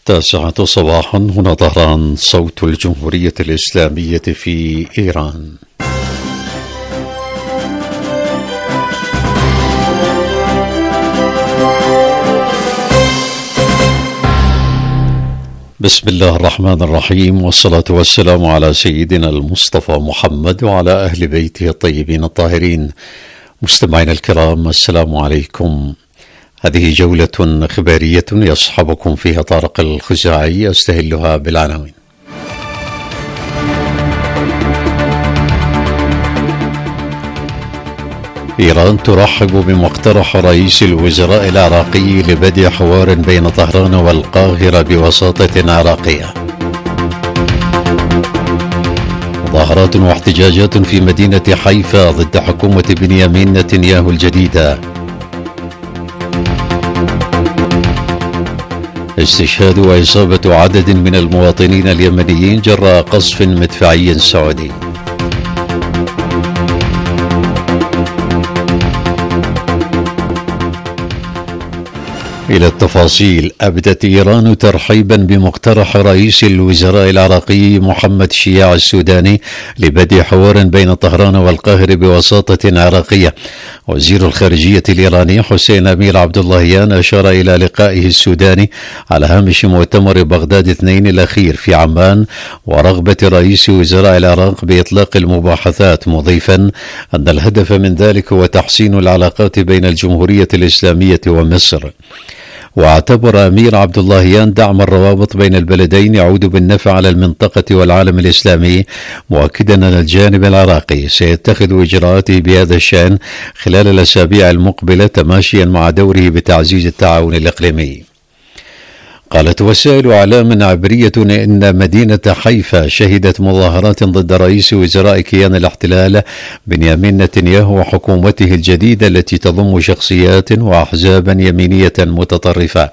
9 صباحا، هنا طهران، صوت الجمهورية الإسلامية في إيران. بسم الله الرحمن الرحيم، والصلاة والسلام على سيدنا المصطفى محمد وعلى أهل بيته الطيبين الطاهرين. مستمعينا الكرام، السلام عليكم. هذه جولة إخبارية يصحبكم فيها طارق الخزاعي، أستهلها بالعناوين. إيران ترحب بمقترح رئيس الوزراء العراقي لبدء حوار بين طهران والقاهرة بوساطة عراقية. مظاهرات واحتجاجات في مدينة حيفا ضد حكومة بنيامين نتنياهو الجديدة. استشهاد وإصابة عدد من المواطنين اليمنيين جراء قصف مدفعي سعودي. إلى التفاصيل. أبدت إيران ترحيبا بمقترح رئيس الوزراء العراقي محمد شياع السوداني لبدء حوار بين طهران والقاهرة بوساطة عراقية. وزير الخارجية الإيراني حسين أمير عبد اللهيان أشار إلى لقائه السوداني على هامش مؤتمر بغداد 2 الأخير في عمان ورغبة رئيس وزراء العراق بإطلاق المباحثات، مضيفا أن الهدف من ذلك هو تحسين العلاقات بين الجمهورية الإسلامية ومصر. واعتبر أمير عبد اللهيان دعم الروابط بين البلدين يعود بالنفع على المنطقة والعالم الإسلامي، مؤكدا أن الجانب العراقي سيتخذ إجراءاته بهذا الشأن خلال الأسابيع المقبلة تماشيا مع دوره بتعزيز التعاون الإقليمي. قالت وسائل إعلام عبرية إن مدينة حيفا شهدت مظاهرات ضد رئيس وزراء كيان الاحتلال بنيامين نتنياهو وحكومته الجديدة التي تضم شخصيات وأحزابا يمينية متطرفة.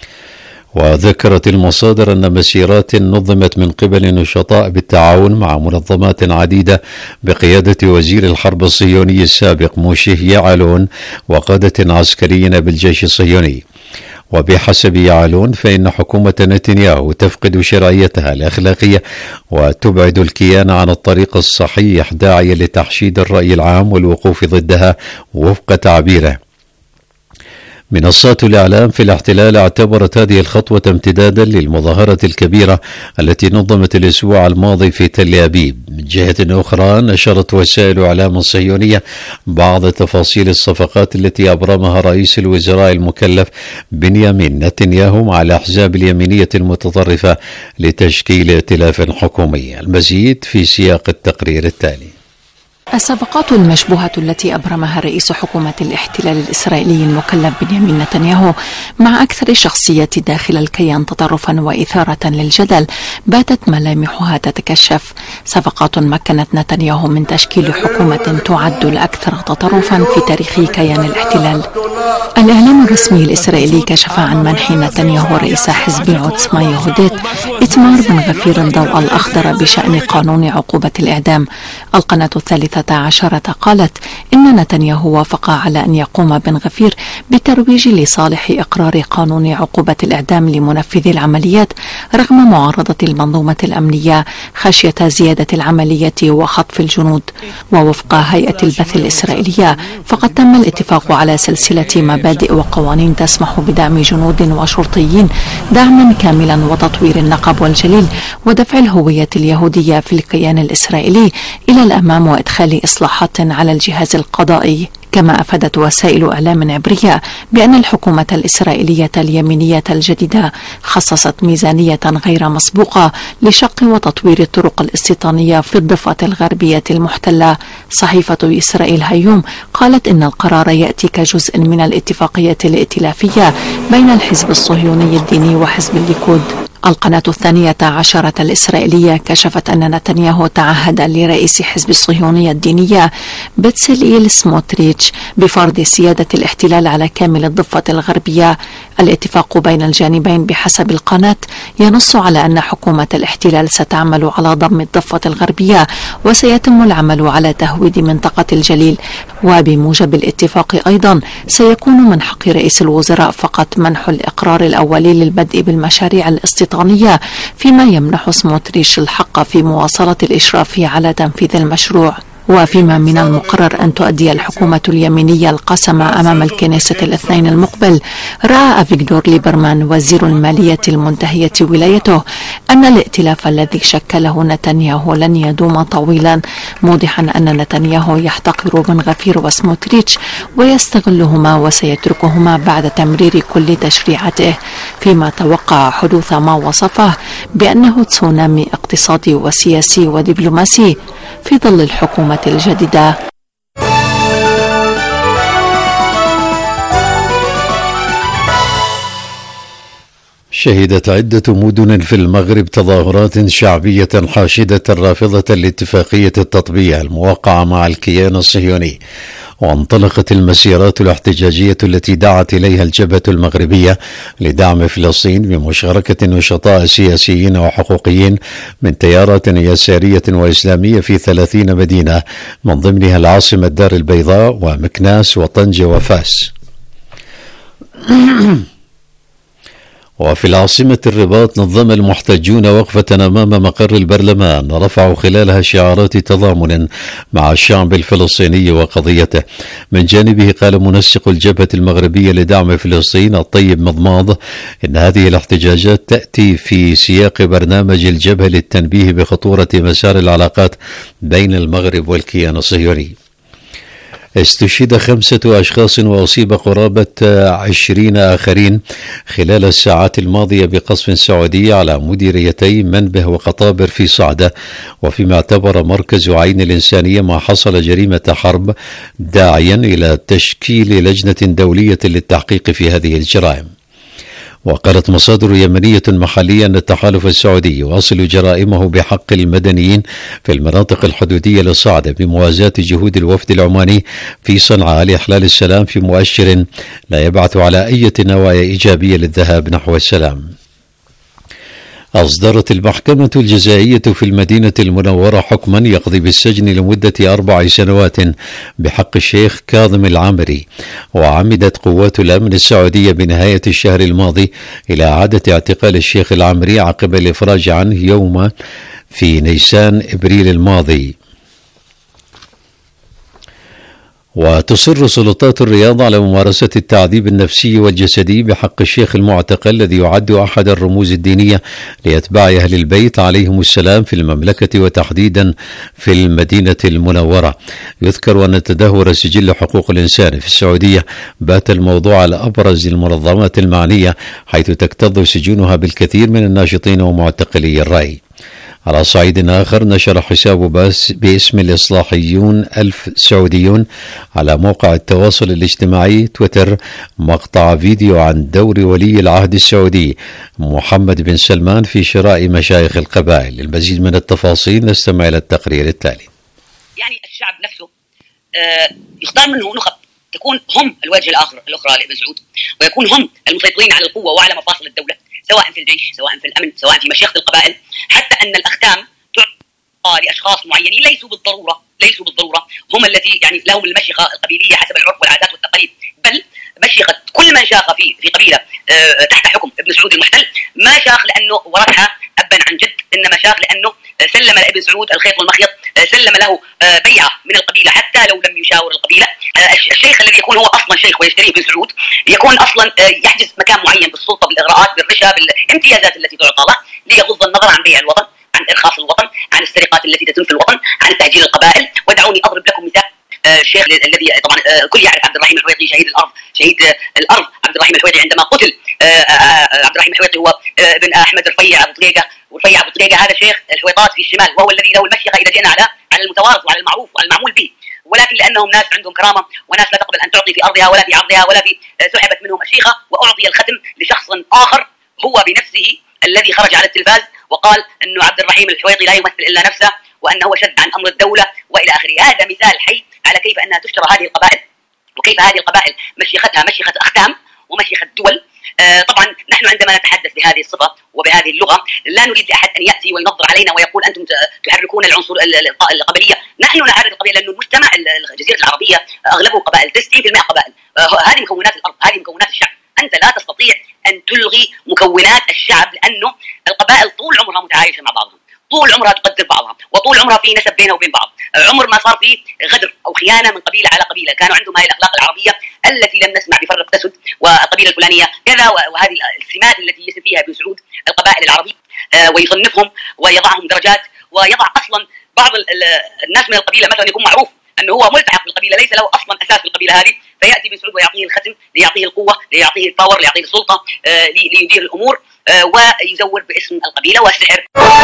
وذكرت المصادر أن مسيرات نظمت من قبل نشطاء بالتعاون مع منظمات عديدة بقيادة وزير الحرب الصهيوني السابق موشه يعلون وقادة عسكريين بالجيش الصهيوني. وبحسب يعلون فإن حكومة نتنياهو تفقد شرعيتها الأخلاقية وتبعد الكيان عن الطريق الصحيح، داعيا لتحشيد الرأي العام والوقوف ضدها وفق تعبيره. منصات الإعلام في الاحتلال اعتبرت هذه الخطوة امتدادا للمظاهرة الكبيرة التي نظمت الأسبوع الماضي في تل أبيب. من جهة أخرى، نشرت وسائل إعلام صهيونية بعض تفاصيل الصفقات التي أبرمها رئيس الوزراء المكلف بنيامين نتنياهو مع الأحزاب اليمينية المتطرفة لتشكيل ائتلاف حكومي. المزيد في سياق التقرير التالي. الصفقات المشبوهة التي أبرمها رئيس حكومة الاحتلال الإسرائيلي المكلف بنيامين نتنياهو مع أكثر الشخصيات داخل الكيان تطرفا وإثارة للجدل باتت ملامحها تتكشف. صفقات مكنت نتنياهو من تشكيل حكومة تعد الأكثر تطرفا في تاريخ كيان الاحتلال. الإعلام الرسمي الإسرائيلي كشف عن منح نتنياهو رئيس حزب عوتسما يهوديت إتمار بن غفير الضوء الأخضر بشأن قانون عقوبة الإعدام. القناة 13 قالت إن نتنياهو وافق على أن يقوم بن غفير بالترويج لصالح إقرار قانون عقوبة الإعدام لمنفذي العمليات رغم معارضة المنظومة الأمنية خشية زيادة العملية وخطف الجنود. ووفق هيئة البث الإسرائيلية فقد تم الاتفاق على سلسلة مبادئ وقوانين تسمح بدعم جنود وشرطيين دعما كاملا وتطوير النقب والجليل ودفع الهوية اليهودية في الكيان الإسرائيلي إلى الأمام وإدخال إصلاحات على الجهاز القضائي. كما أفادت وسائل إعلام عبرية بأن الحكومة الإسرائيلية اليمينية الجديدة خصصت ميزانية غير مسبوقة لشق وتطوير الطرق الاستيطانية في الضفة الغربية المحتلة. صحيفة إسرائيل هيوم قالت إن القرار يأتي كجزء من الاتفاقية الائتلافية بين الحزب الصهيوني الديني وحزب الليكود. القناة 12 الإسرائيلية كشفت أن نتنياهو تعهد لرئيس حزب الصهيونية الدينية بتسليل سموتريتش بفرض سيادة الاحتلال على كامل الضفة الغربية. الاتفاق بين الجانبين بحسب القناة ينص على أن حكومة الاحتلال ستعمل على ضم الضفة الغربية وسيتم العمل على تهويد منطقة الجليل. وبموجب الاتفاق أيضا سيكون من حق رئيس الوزراء فقط منح الإقرار الأولي للبدء بالمشاريع الاستيطانية، فيما يمنح سموتريتش الحق في مواصلة الإشراف على تنفيذ المشروع. وفيما من المقرر أن تؤدي الحكومة اليمينية القسم أمام الكنيسة الاثنين المقبل، رأى أفيغدور ليبرمان وزير المالية المنتهية ولايته أن الائتلاف الذي شكله نتنياهو لن يدوم طويلا، موضحا أن نتنياهو يحتقر بن غفير وسموتريتش ويستغلهما وسيتركهما بعد تمرير كل تشريعاته، فيما توقع حدوث ما وصفه بأنه تسونامي اقتصادي وسياسي ودبلوماسي في ظل الحكومة الجديدة. شهدت عدة مدن في المغرب تظاهرات شعبية حاشدة رافضة لاتفاقية التطبيع الموقعة مع الكيان الصهيوني، وانطلقت المسيرات الاحتجاجية التي دعت إليها الجبهة المغربية لدعم فلسطين بمشاركة نشطاء سياسيين وحقوقيين من تيارات يسارية وإسلامية في 30 مدينة، من ضمنها العاصمة الدار البيضاء ومكناس وطنجة وفاس. وفي العاصمة الرباط نظم المحتجون وقفة أمام مقر البرلمان رفعوا خلالها شعارات تضامن مع الشعب الفلسطيني وقضيته. من جانبه قال منسق الجبهة المغربية لدعم فلسطين الطيب مضماض إن هذه الاحتجاجات تأتي في سياق برنامج الجبهة للتنبيه بخطورة مسار العلاقات بين المغرب والكيان الصهيوني. استشهد 5 أشخاص وأصيب قرابة 20 آخرين خلال الساعات الماضية بقصف سعودي على مديريتي منبه وقطابر في صعدة، وفيما اعتبر مركز عين الإنسانية ما حصل جريمة حرب، داعيا إلى تشكيل لجنة دولية للتحقيق في هذه الجرائم. وقالت مصادر يمنية محلية أن التحالف السعودي يواصل جرائمه بحق المدنيين في المناطق الحدودية لصعدة بموازاة جهود الوفد العماني في صنعاء لإحلال السلام في مؤشر لا يبعث على أي نوايا إيجابية للذهاب نحو السلام. أصدرت المحكمة الجزائية في المدينة المنورة حكما يقضي بالسجن لمدة 4 سنوات بحق الشيخ كاظم العامري. وعمدت قوات الأمن السعودية بنهاية الشهر الماضي إلى إعادة اعتقال الشيخ العامري عقب الإفراج عنه يوم في نيسان إبريل الماضي. وتصر سلطات الرياض على ممارسة التعذيب النفسي والجسدي بحق الشيخ المعتقل الذي يعد أحد الرموز الدينية لأتباع أهل البيت عليهم السلام في المملكة وتحديدا في المدينة المنورة. يذكر أن تدهور سجل حقوق الإنسان في السعودية بات الموضوع على أبرز المنظمات المعنية، حيث تكتظ سجونها بالكثير من الناشطين ومعتقلي الرأي. على صعيد آخر، نشر حساب باسم الإصلاحيون 1000 سعوديون على موقع التواصل الاجتماعي تويتر مقطع فيديو عن دور ولي العهد السعودي محمد بن سلمان في شراء مشايخ القبائل. المزيد من التفاصيل نستمع إلى التقرير التالي. يعني الشعب نفسه يختار منه نخب تكون هم الوجه الأخرى لابن سعود، ويكون هم المسيطرين على القوة وعلى مفاصل الدولة، سواء في الجيش، سواء في الأمن، سواء في مشيخة القبائل، حتى أن الأختام تعطى لأشخاص معينين ليسوا بالضرورة هم التي يعني لهم المشيخة القبيلية حسب العرف والعادات والتقاليد، بل مشيخة كل من شاخ في قبيلة تحت حكم ابن سعود المحتل ما شاخ لأنه ورثها أبا عن جد، إنما شاخ لأنه سلم لابن سعود الخيط والمخيط، سلم له بيعة من القبيلة حتى لو لم يشاور القبيلة. الشيخ الذي يكون هو أصلا شيخ ويشتريه ابن سعود يكون أصلا يحجز مكان معين بالسلطة، بالإغراءات، بالرشا، بالامتيازات التي تعطى له ليغض النظر عن بيع الوطن، عن إرخاص الوطن، عن السرقات التي تتم في الوطن، عن تهجير القبائل. ودعوني أضرب لكم مثال. الشيخ الذي طبعا الكل يعرف عبد الرحيم الحويطي شهيد الأرض عبد الرحيم الحويطي، عندما قتل عبد الرحيم الحويطي هو ابن أحمد رفيع أبو طريقة، ورفيع أبو طريقة هذا شيخ الحويطات في الشمال، وهو الذي له المشيخة إذا جئنا على المتوارث وعلى المعروف وعلى المعمول به، ولكن لأنهم ناس عندهم كرامة وناس لا تقبل أن تعطي في أرضها ولا في عرضها ولا في سحبت منهم مشيخة وأعطي الختم لشخص آخر هو بنفسه الذي خرج على التلفاز وقال أنه عبد الرحيم الحويطي لا يمثل إلا نفسه وأنه شد عن أمر الدولة وإلى آخره. هذا مثال حي على كيف أنها تشترى هذه القبائل، وكيف هذه القبائل مشيختها مشيخة أختام ومشيخة دول. طبعا نحن عندما نتحدث بهذه الصفة وبهذه اللغة لا نريد لأحد أن يأتي وينظر علينا ويقول أنتم تحركون العنصر القبلية. نحن نحرك القبلية لأن المجتمع الجزيرة العربية أغلبه قبائل، 90% قبائل. هذه مكونات الأرض، هذه مكونات الشعب. أنت لا تستطيع أن تلغي مكونات الشعب، لأنه القبائل طول عمرها متعايشة مع بعضها، طول عمرها تقدر بعضها، وطول عمرها في نسب بينها وبين بعض. عمر ما صار فيه غدر أو خيانة من قبيلة على قبيلة. كانوا عندهم هذه الأخلاق العربية التي لم نسمع بفرق تسد والقبيلة الفلانية كذا، وهذه السمات التي يسم فيها ابن سعود القبائل العربية، ويصنفهم ويضعهم درجات، ويضع أصلا بعض الناس من القبيلة مثلا يكون معروف أنه هو ملتحق بالقبيلة، ليس له أصلا أساس في القبيلة هذه، فيأتي ابن سعود ويعطيه الختم، ليعطيه القوة، ليعطيه الباور، ليعطيه السلطة، ليدير الأمور، ويزور باسم القبيلة والسحر.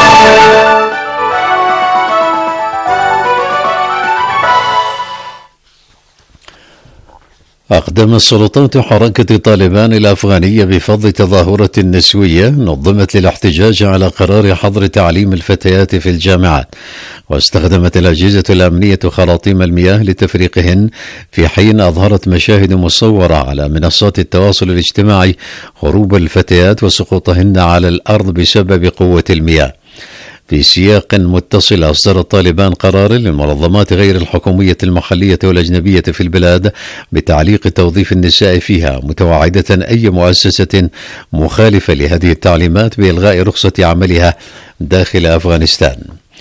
أقدمت سلطات حركة طالبان الأفغانية بفضل تظاهرة نسوية نظمت للاحتجاج على قرار حظر تعليم الفتيات في الجامعات، واستخدمت الأجهزة الأمنية خراطيم المياه لتفريقهن، في حين أظهرت مشاهد مصورة على منصات التواصل الاجتماعي هروب الفتيات وسقوطهن على الأرض بسبب قوة المياه. في سياق متصل أصدر طالبان قرار للمنظمات غير الحكومية المحلية والأجنبية في البلاد بتعليق توظيف النساء فيها، متوعدة أي مؤسسة مخالفة لهذه التعليمات بإلغاء رخصة عملها داخل أفغانستان.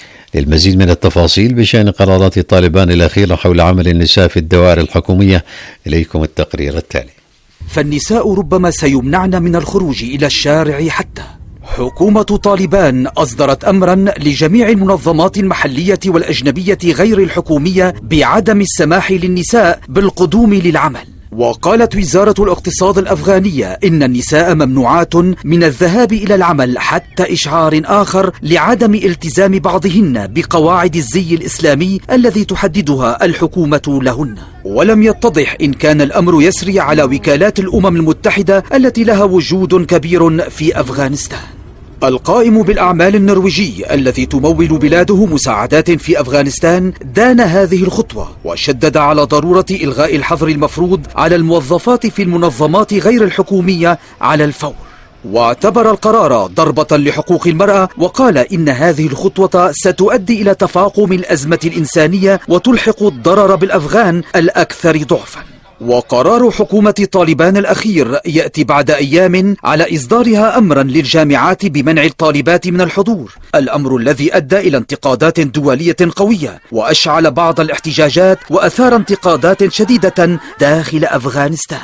للمزيد من التفاصيل بشأن قرارات طالبان الأخيرة حول عمل النساء في الدوائر الحكومية، إليكم التقرير التالي. فالنساء ربما سيمنعن من الخروج إلى الشارع حتى. حكومة طالبان أصدرت أمرا لجميع المنظمات المحلية والأجنبية غير الحكومية بعدم السماح للنساء بالقدوم للعمل. وقالت وزارة الاقتصاد الأفغانية إن النساء ممنوعات من الذهاب إلى العمل حتى إشعار آخر لعدم التزام بعضهن بقواعد الزي الإسلامي الذي تحددها الحكومة لهن. ولم يتضح إن كان الأمر يسري على وكالات الأمم المتحدة التي لها وجود كبير في أفغانستان. القائم بالأعمال النرويجي الذي تمول بلاده مساعدات في أفغانستان دان هذه الخطوة، وشدد على ضرورة إلغاء الحظر المفروض على الموظفات في المنظمات غير الحكومية على الفور. واعتبر القرار ضربة لحقوق المرأة، وقال إن هذه الخطوة ستؤدي إلى تفاقم الأزمة الإنسانية وتلحق الضرر بالأفغان الأكثر ضعفا. وقرار حكومة طالبان الأخير يأتي بعد أيام على إصدارها أمرا للجامعات بمنع الطالبات من الحضور، الأمر الذي أدى إلى انتقادات دولية قوية وأشعل بعض الاحتجاجات وأثار انتقادات شديدة داخل أفغانستان.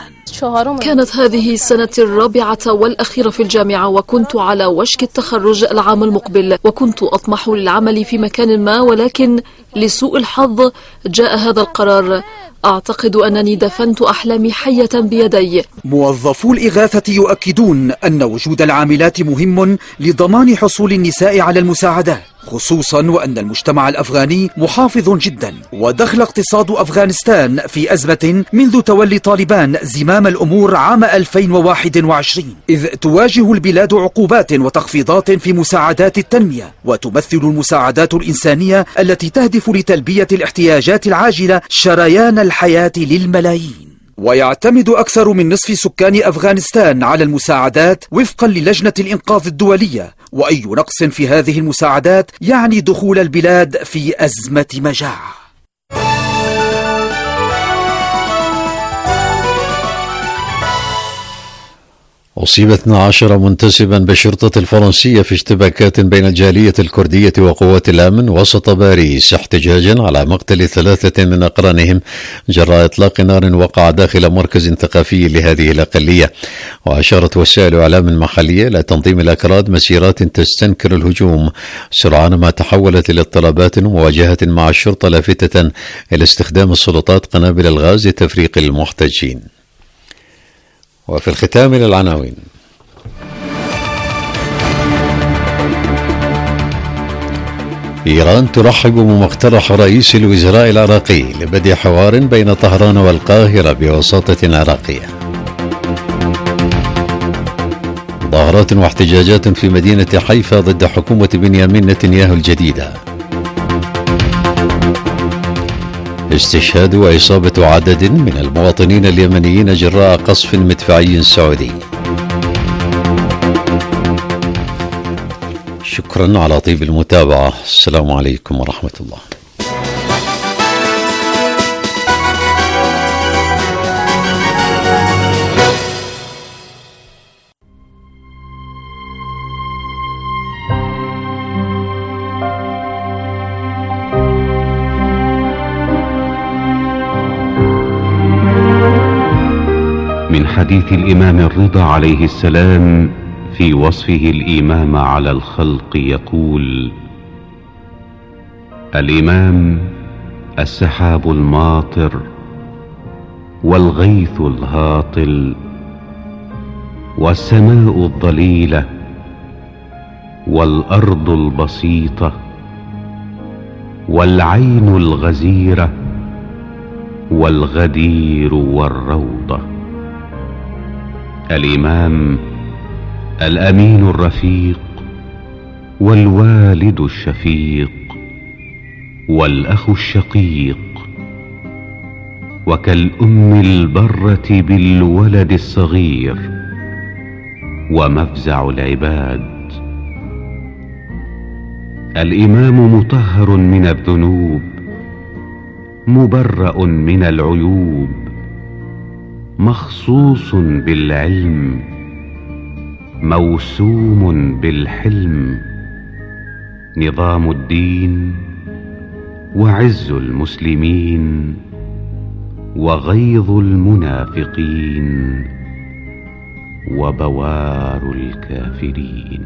كانت هذه السنة الرابعة والأخيرة في الجامعة، وكنت على وشك التخرج العام المقبل، وكنت أطمح للعمل في مكان ما، ولكن لسوء الحظ جاء هذا القرار. أعتقد أنني دفنت أحلامي حية بيدي. موظفو الإغاثة يؤكدون أن وجود العاملات مهم لضمان حصول النساء على المساعدات، خصوصا وأن المجتمع الأفغاني محافظ جدا، ودخل اقتصاد أفغانستان في أزمة منذ تولي طالبان زمام الأمور عام 2021، إذ تواجه البلاد عقوبات وتخفيضات في مساعدات التنمية، وتمثل المساعدات الإنسانية التي تهدف لتلبية الاحتياجات العاجلة شريان الحياة للملايين. ويعتمد أكثر من نصف سكان أفغانستان على المساعدات وفقا للجنة الإنقاذ الدولية، وأي نقص في هذه المساعدات يعني دخول البلاد في أزمة مجاعة. أصيب 12 منتسبا بالشرطة الفرنسية في اشتباكات بين الجالية الكردية وقوات الأمن وسط باريس، احتجاجا على مقتل 3 من أقرانهم جراء إطلاق نار وقع داخل مركز ثقافي لهذه الأقلية. وأشارت وسائل إعلام محلية إلى تنظيم الأكراد مسيرات تستنكر الهجوم، سرعان ما تحولت إلى اضطرابات ومواجهة مع الشرطة، لافتة إلى استخدام السلطات قنابل الغاز لتفريق المحتجين. وفي الختام إلى العناوين. إيران ترحب بمقترح رئيس الوزراء العراقي لبدء حوار بين طهران والقاهرة بوساطة عراقية. مظاهرات واحتجاجات في مدينة حيفا ضد حكومة بنيامين نتنياهو الجديدة. استشهاد وإصابة عدد من المواطنين اليمنيين جراء قصف مدفعي سعودي. شكرا على طيب المتابعة. السلام عليكم ورحمة الله. من حديث الإمام الرضا عليه السلام في وصفه الإمام على الخلق يقول: الإمام السحاب الماطر والغيث الهاطل والسماء الضليلة والأرض البسيطة والعين الغزيرة والغدير والروضة. الإمام الأمين الرفيق والوالد الشفيق والأخ الشقيق، وكالأم البرة بالولد الصغير ومفزع العباد. الإمام مطهر من الذنوب مبرأ من العيوب، مخصوص بالعلم موسوم بالحلم، نظام الدين وعز المسلمين وغيظ المنافقين وبوار الكافرين.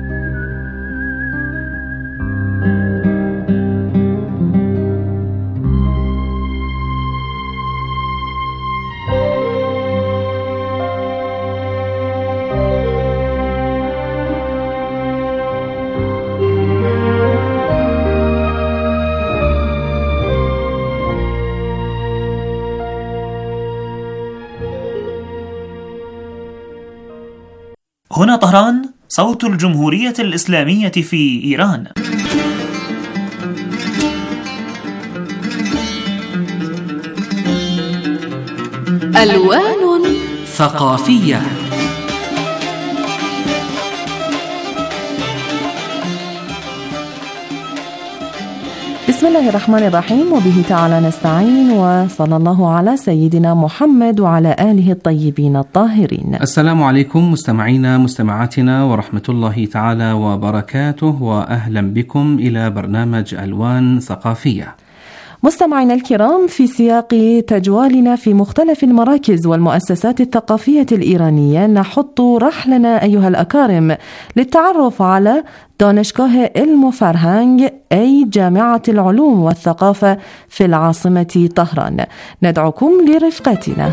هنا طهران، صوت الجمهورية الإسلامية في إيران. ألوان ثقافية. بسم الله الرحمن الرحيم، وبه تعالى نستعين، وصلى الله على سيدنا محمد وعلى آله الطيبين الطاهرين. السلام عليكم مستمعينا مستمعاتنا ورحمة الله تعالى وبركاته، وأهلا بكم إلى برنامج ألوان ثقافية. مستمعينا الكرام، في سياق تجوالنا في مختلف المراكز والمؤسسات الثقافية الإيرانية نحط رحلنا أيها الأكارم للتعرف على دانشگاه علم و فرهنگ أي جامعة العلوم والثقافة في العاصمة طهران. ندعوكم لرفقتنا.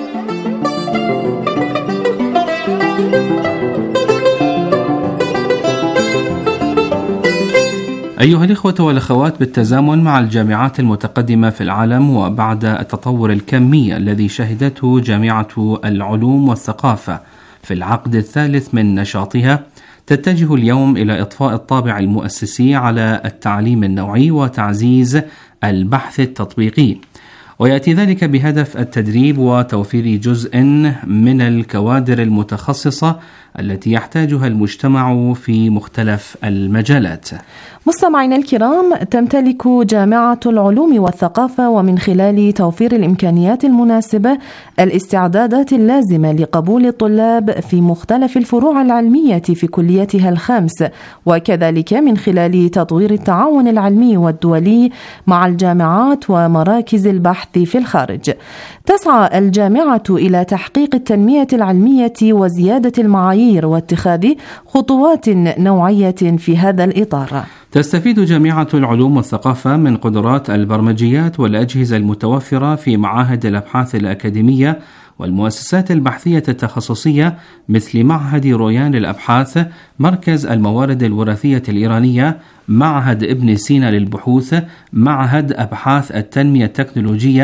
أيها الإخوة والأخوات، بالتزامن مع الجامعات المتقدمة في العالم وبعد التطور الكمي الذي شهدته جامعة العلوم والثقافة في العقد الثالث من نشاطها، تتجه اليوم إلى إضفاء الطابع المؤسسي على التعليم النوعي وتعزيز البحث التطبيقي، ويأتي ذلك بهدف التدريب وتوفير جزء من الكوادر المتخصصة التي يحتاجها المجتمع في مختلف المجالات. مستمعينا الكرام، تمتلك جامعة العلوم والثقافة ومن خلال توفير الإمكانيات المناسبة الاستعدادات اللازمة لقبول الطلاب في مختلف الفروع العلمية في كلياتها الخمس، وكذلك من خلال تطوير التعاون العلمي والدولي مع الجامعات ومراكز البحث في الخارج. تسعى الجامعة إلى تحقيق التنمية العلمية وزيادة المعايير واتخاذ خطوات نوعية في هذا الإطار. تستفيد جامعة العلوم والثقافة من قدرات البرمجيات والأجهزة المتوفرة في معاهد الأبحاث الأكاديمية والمؤسسات البحثية التخصصية مثل معهد رويان للأبحاث، مركز الموارد الوراثية الإيرانية، معهد ابن سينا للبحوث، معهد أبحاث التنمية التكنولوجية،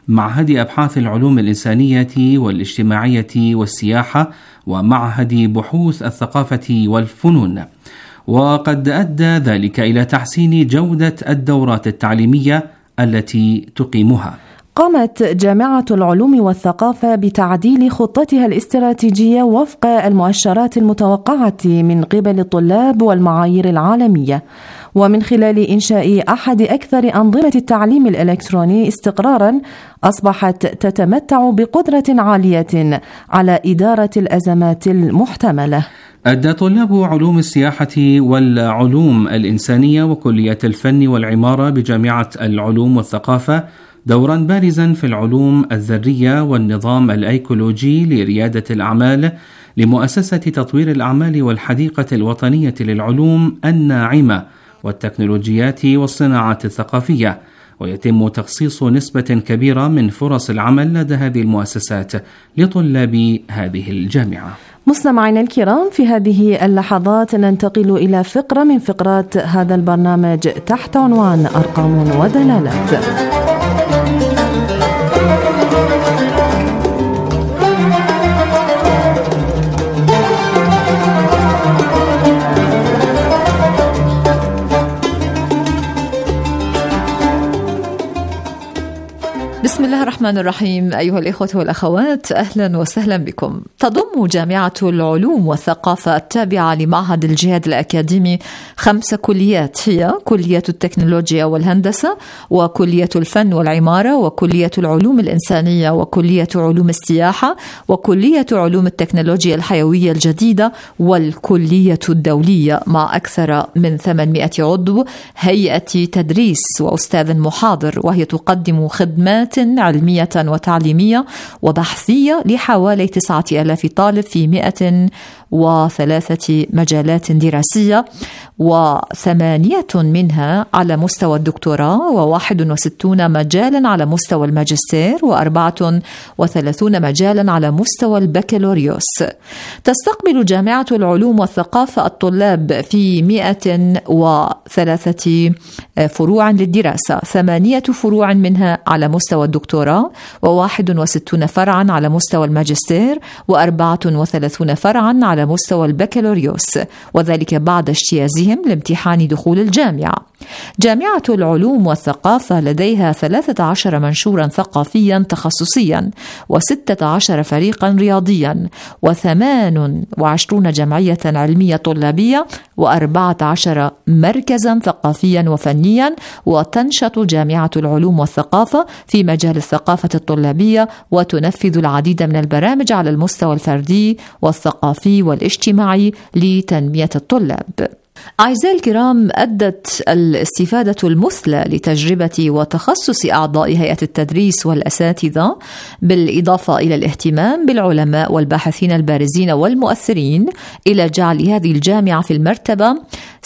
معهد أبحاث العلوم الإنسانية والاجتماعية والسياحة ومعهد بحوث الثقافة والفنون. وقد أدى ذلك إلى تحسين جودة الدورات التعليمية التي تقيمها. قامت جامعة العلوم والثقافة بتعديل خطتها الاستراتيجية وفق المؤشرات المتوقعة من قبل الطلاب والمعايير العالمية، ومن خلال إنشاء أحد أكثر أنظمة التعليم الإلكتروني استقراراً أصبحت تتمتع بقدرة عالية على إدارة الأزمات المحتملة. أدى طلاب علوم السياحة والعلوم الإنسانية وكلية الفن والعمارة بجامعة العلوم والثقافة دوراً بارزاً في العلوم الذرية والنظام الأيكولوجي لريادة الأعمال لمؤسسة تطوير الأعمال والحديقة الوطنية للعلوم الناعمة والتكنولوجيات والصناعات الثقافية، ويتم تخصيص نسبة كبيرة من فرص العمل لدى هذه المؤسسات لطلاب هذه الجامعة. مستمعينا الكرام، في هذه اللحظات ننتقل إلى فقرة من فقرات هذا البرنامج تحت عنوان أرقام ودلالات. بسم الله الرحمن الرحيم. أيها الإخوة والأخوات، أهلا وسهلا بكم. تضم جامعة العلوم والثقافة التابعة لمعهد الجهاد الأكاديمي 5 كليات، هي كلية التكنولوجيا والهندسة، وكلية الفن والعمارة، وكلية العلوم الإنسانية، وكلية علوم السياحة، وكلية علوم التكنولوجيا الحيوية الجديدة، والكلية الدولية، مع أكثر من 800 عضو، هيئة تدريس وأستاذ محاضر، وهي تقدم خدمات علمية وتعليمية وبحثية لحوالي 9000 طالب في 103 مجالات دراسية، و8 منها على مستوى الدكتوراه، و61 مجالا على مستوى الماجستير، و34 مجالا على مستوى البكالوريوس. تستقبل جامعة العلوم والثقافة الطلاب في 103 فروع للدراسة، 8 فروع منها على مستوى الدكتوراه، و61 فرعا على مستوى الماجستير، و34 فرعا على مستوى البكالوريوس، وذلك بعد اجتيازهم لامتحان دخول الجامعة. جامعة العلوم والثقافة لديها 13 منشورا ثقافيا تخصصيا، و16 فريقا رياضيا، و28 جمعية علمية طلابية، و14 مركزا ثقافيا وفنيا. وتنشط جامعة العلوم والثقافة في مجال الثقافة الطلابية، وتنفذ العديد من البرامج على المستوى الفردي والثقافي والاجتماعي لتنمية الطلاب. أعزائي الكرام، أدت الاستفادة المثلى لتجربة وتخصص أعضاء هيئة التدريس والأساتذة، بالإضافة إلى الاهتمام بالعلماء والباحثين البارزين والمؤثرين، إلى جعل هذه الجامعة في المرتبة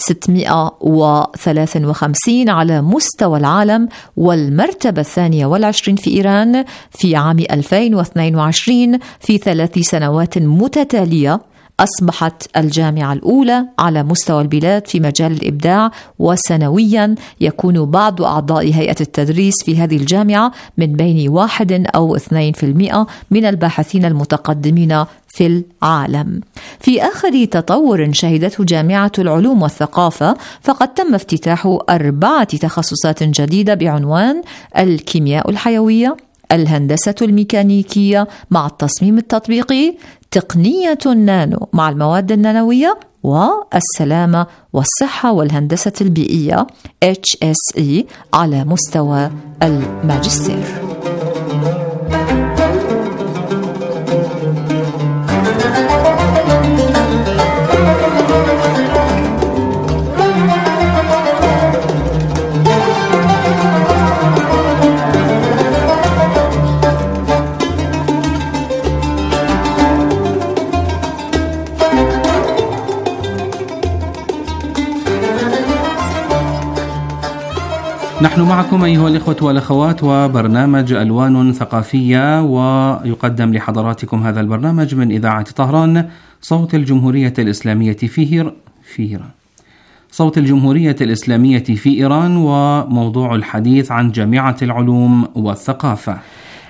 653 على مستوى العالم، والمرتبة 22 في إيران في عام 2022 في 3 سنوات متتالية. أصبحت الجامعة الأولى على مستوى البلاد في مجال الإبداع، وسنويا يكون بعض أعضاء هيئة التدريس في هذه الجامعة من بين 1 أو 2% من الباحثين المتقدمين في العالم. في آخر تطور شهدته جامعة العلوم والثقافة، فقد تم افتتاح 4 تخصصات جديدة بعنوان الكيمياء الحيوية، الهندسة الميكانيكية مع التصميم التطبيقي، تقنية النانو مع المواد النانوية، والسلامة والصحة والهندسة البيئية HSE على مستوى الماجستير. نحن معكم أيها الإخوة والأخوات، وبرنامج ألوان ثقافية، ويقدم لحضراتكم هذا البرنامج من إذاعة طهران صوت الجمهورية الإسلامية في إيران. صوت الجمهورية الإسلامية في إيران، وموضوع الحديث عن جامعة العلوم والثقافة.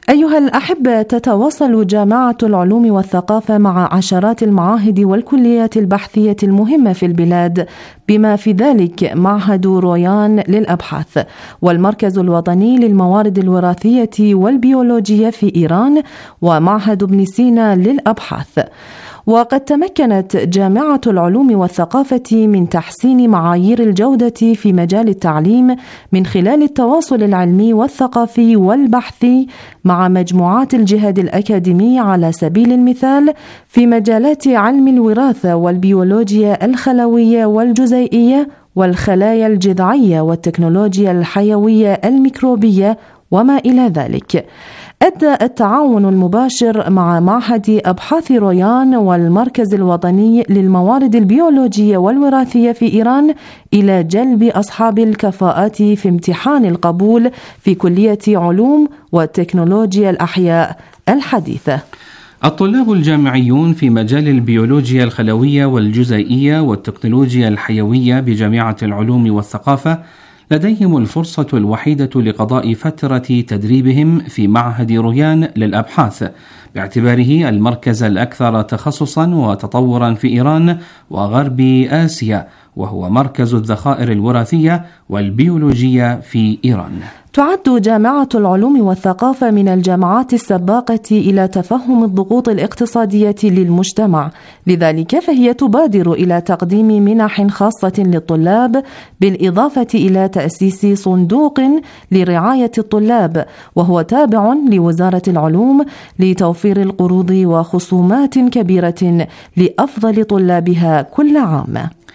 أيها الأحبة، تتواصل جامعة العلوم والثقافة مع عشرات المعاهد والكليات البحثية المهمة في البلاد، بما في ذلك معهد رويان للأبحاث والمركز الوطني للموارد الوراثية والبيولوجية في إيران ومعهد ابن سينا للأبحاث. وقد تمكنت جامعة العلوم والثقافة من تحسين معايير الجودة في مجال التعليم من خلال التواصل العلمي والثقافي والبحثي مع مجموعات الجهاد الأكاديمي، على سبيل المثال في مجالات علم الوراثة والبيولوجيا الخلوية والجزيئية والخلايا الجذعية والتكنولوجيا الحيوية الميكروبية وما إلى ذلك. أدى التعاون المباشر مع معهد أبحاث رويان والمركز الوطني للموارد البيولوجية والوراثية في إيران إلى جلب أصحاب الكفاءات في امتحان القبول في كلية علوم وتكنولوجيا الأحياء الحديثة. الطلاب الجامعيون في مجال البيولوجيا الخلوية والجزيئية والتكنولوجيا الحيوية بجامعة العلوم والثقافة لديهم الفرصة الوحيدة لقضاء فترة تدريبهم في معهد رويان للأبحاث، باعتباره المركز الأكثر تخصصا وتطورا في إيران وغرب آسيا، وهو مركز الذخائر الوراثية والبيولوجية في إيران. تعد جامعة العلوم والثقافة من الجامعات السباقة إلى تفهم الضغوط الاقتصادية للمجتمع، لذلك فهي تبادر إلى تقديم منح خاصة للطلاب، بالإضافة إلى تأسيس صندوق لرعاية الطلاب وهو تابع لوزارة العلوم لتوفير القروض وخصومات كبيرة لأفضل طلابها كل عام.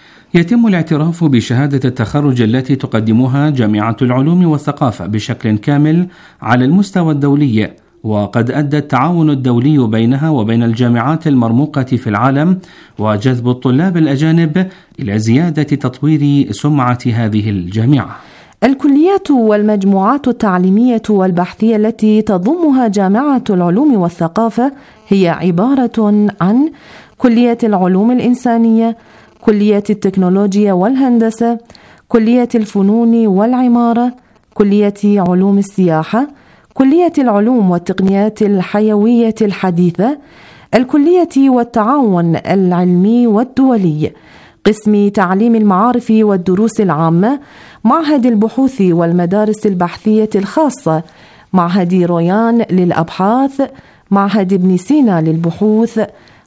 يتم الاعتراف بشهادة التخرج التي تقدمها جامعة العلوم والثقافة بشكل كامل على المستوى الدولي، وقد أدى التعاون الدولي بينها وبين الجامعات المرموقة في العالم وجذب الطلاب الأجانب إلى زيادة تطوير سمعة هذه الجامعة. الكليات والمجموعات التعليمية والبحثية التي تضمها جامعة العلوم والثقافة هي عبارة عن كلية العلوم الإنسانية، كلية التكنولوجيا والهندسة، كلية الفنون والعمارة، كلية علوم السياحة، كلية العلوم والتقنيات الحيوية الحديثة، الكلية والتعاون العلمي والدولي، قسم تعليم المعارف والدروس العامة، معهد البحوث والمدارس البحثية الخاصة، معهد رويان للأبحاث، معهد ابن سينا للبحوث،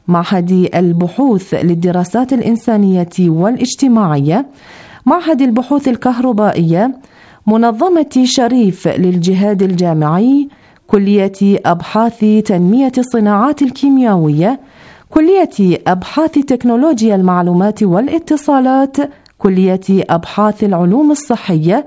معهد البحوث للدراسات الإنسانية والاجتماعية، معهد البحوث الكهربائية، منظمة شريف للجهاد الجامعي، كلية أبحاث تنمية الصناعات الكيميائية، كلية أبحاث تكنولوجيا المعلومات والاتصالات، كلية أبحاث العلوم الصحية،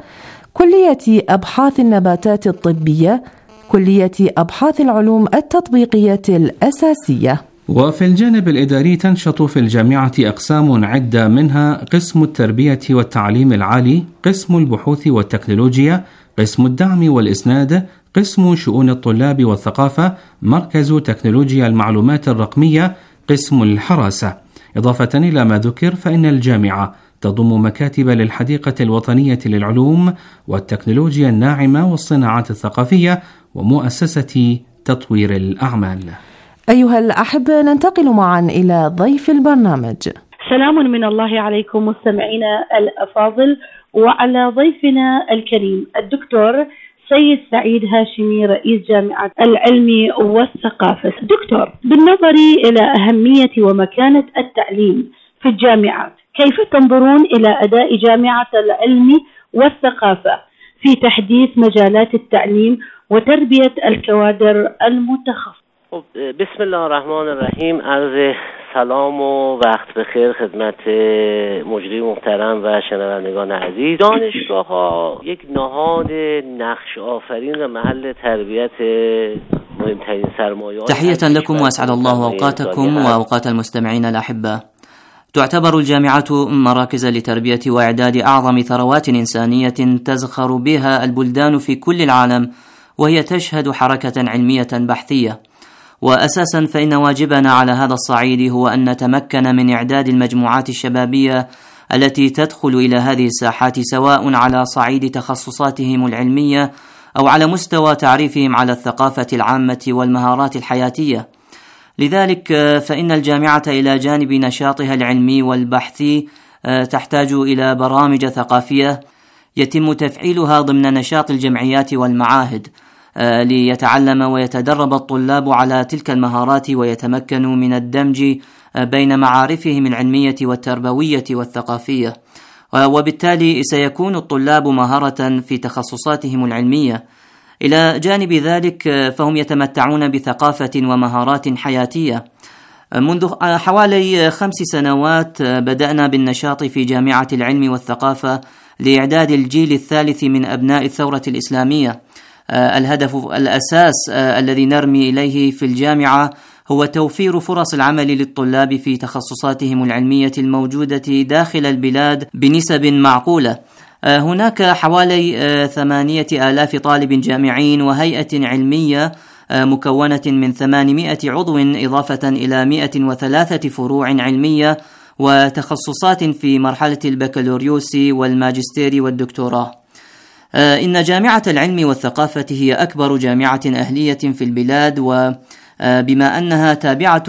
كلية أبحاث النباتات الطبية، كلية أبحاث العلوم التطبيقية الأساسية. وفي الجانب الإداري تنشط في الجامعة أقسام عدة، منها قسم التربية والتعليم العالي، قسم البحوث والتكنولوجيا، قسم الدعم والإسناد، قسم شؤون الطلاب والثقافة، مركز تكنولوجيا المعلومات الرقمية، قسم الحراسة. إضافة إلى ما ذكر فإن الجامعة تضم مكاتب للحديقة الوطنية للعلوم والتكنولوجيا الناعمة والصناعات الثقافية ومؤسسة تطوير الأعمال. أيها الأحبة، ننتقل معا إلى ضيف البرنامج. سلام من الله عليكم مستمعينا الأفاضل، وعلى ضيفنا الكريم الدكتور سيد سعيد هاشمي، رئيس جامعة العلم والثقافة. دكتور، بالنظر إلى أهمية ومكانة التعليم في الجامعات، كيف تنظرون إلى أداء جامعة العلم والثقافة في تحديث مجالات التعليم وتربية الكوادر المتخصصة؟ بسم الله الرحمن الرحیم. عرض سلام و وقت بخیر خدمت مجری محترم و شنوندگان عزیز. دانشگاه ها یک نهاد نقش آفرین و محل تربیت مهمترین سرمایه‌ها. تحية لكم وأسعد الله أوقاتكم وأوقات المستمعين الأحبة. تعتبر الجامعة مراكز لتربية وإعداد أعظم ثروات إنسانية تزخر بها البلدان في كل العالم، وهي تشهد حركة علمية بحثية. وأساسا فإن واجبنا على هذا الصعيد هو أن نتمكن من إعداد المجموعات الشبابية التي تدخل إلى هذه الساحات، سواء على صعيد تخصصاتهم العلمية أو على مستوى تعريفهم على الثقافة العامة والمهارات الحياتية. لذلك فإن الجامعة إلى جانب نشاطها العلمي والبحثي تحتاج إلى برامج ثقافية يتم تفعيلها ضمن نشاط الجمعيات والمعاهد ليتعلم ويتدرب الطلاب على تلك المهارات ويتمكنوا من الدمج بين معارفهم العلمية والتربوية والثقافية، وبالتالي سيكون الطلاب مهارة في تخصصاتهم العلمية. إلى جانب ذلك فهم يتمتعون بثقافة ومهارات حياتية. منذ حوالي 5 سنوات بدأنا بالنشاط في جامعة العلم والثقافة لإعداد الجيل الثالث من أبناء الثورة الإسلامية. الهدف الأساس الذي نرمي إليه في الجامعة هو توفير فرص العمل للطلاب في تخصصاتهم العلمية الموجودة داخل البلاد بنسب معقولة. هناك حوالي 8,000 طالب جامعي وهيئة علمية مكونة من 800 عضو إضافة إلى 103 فروع علمية وتخصصات في مرحلة البكالوريوس والماجستير والدكتوراه. إن جامعة العلم والثقافة هي أكبر جامعة أهلية في البلاد، وبما أنها تابعة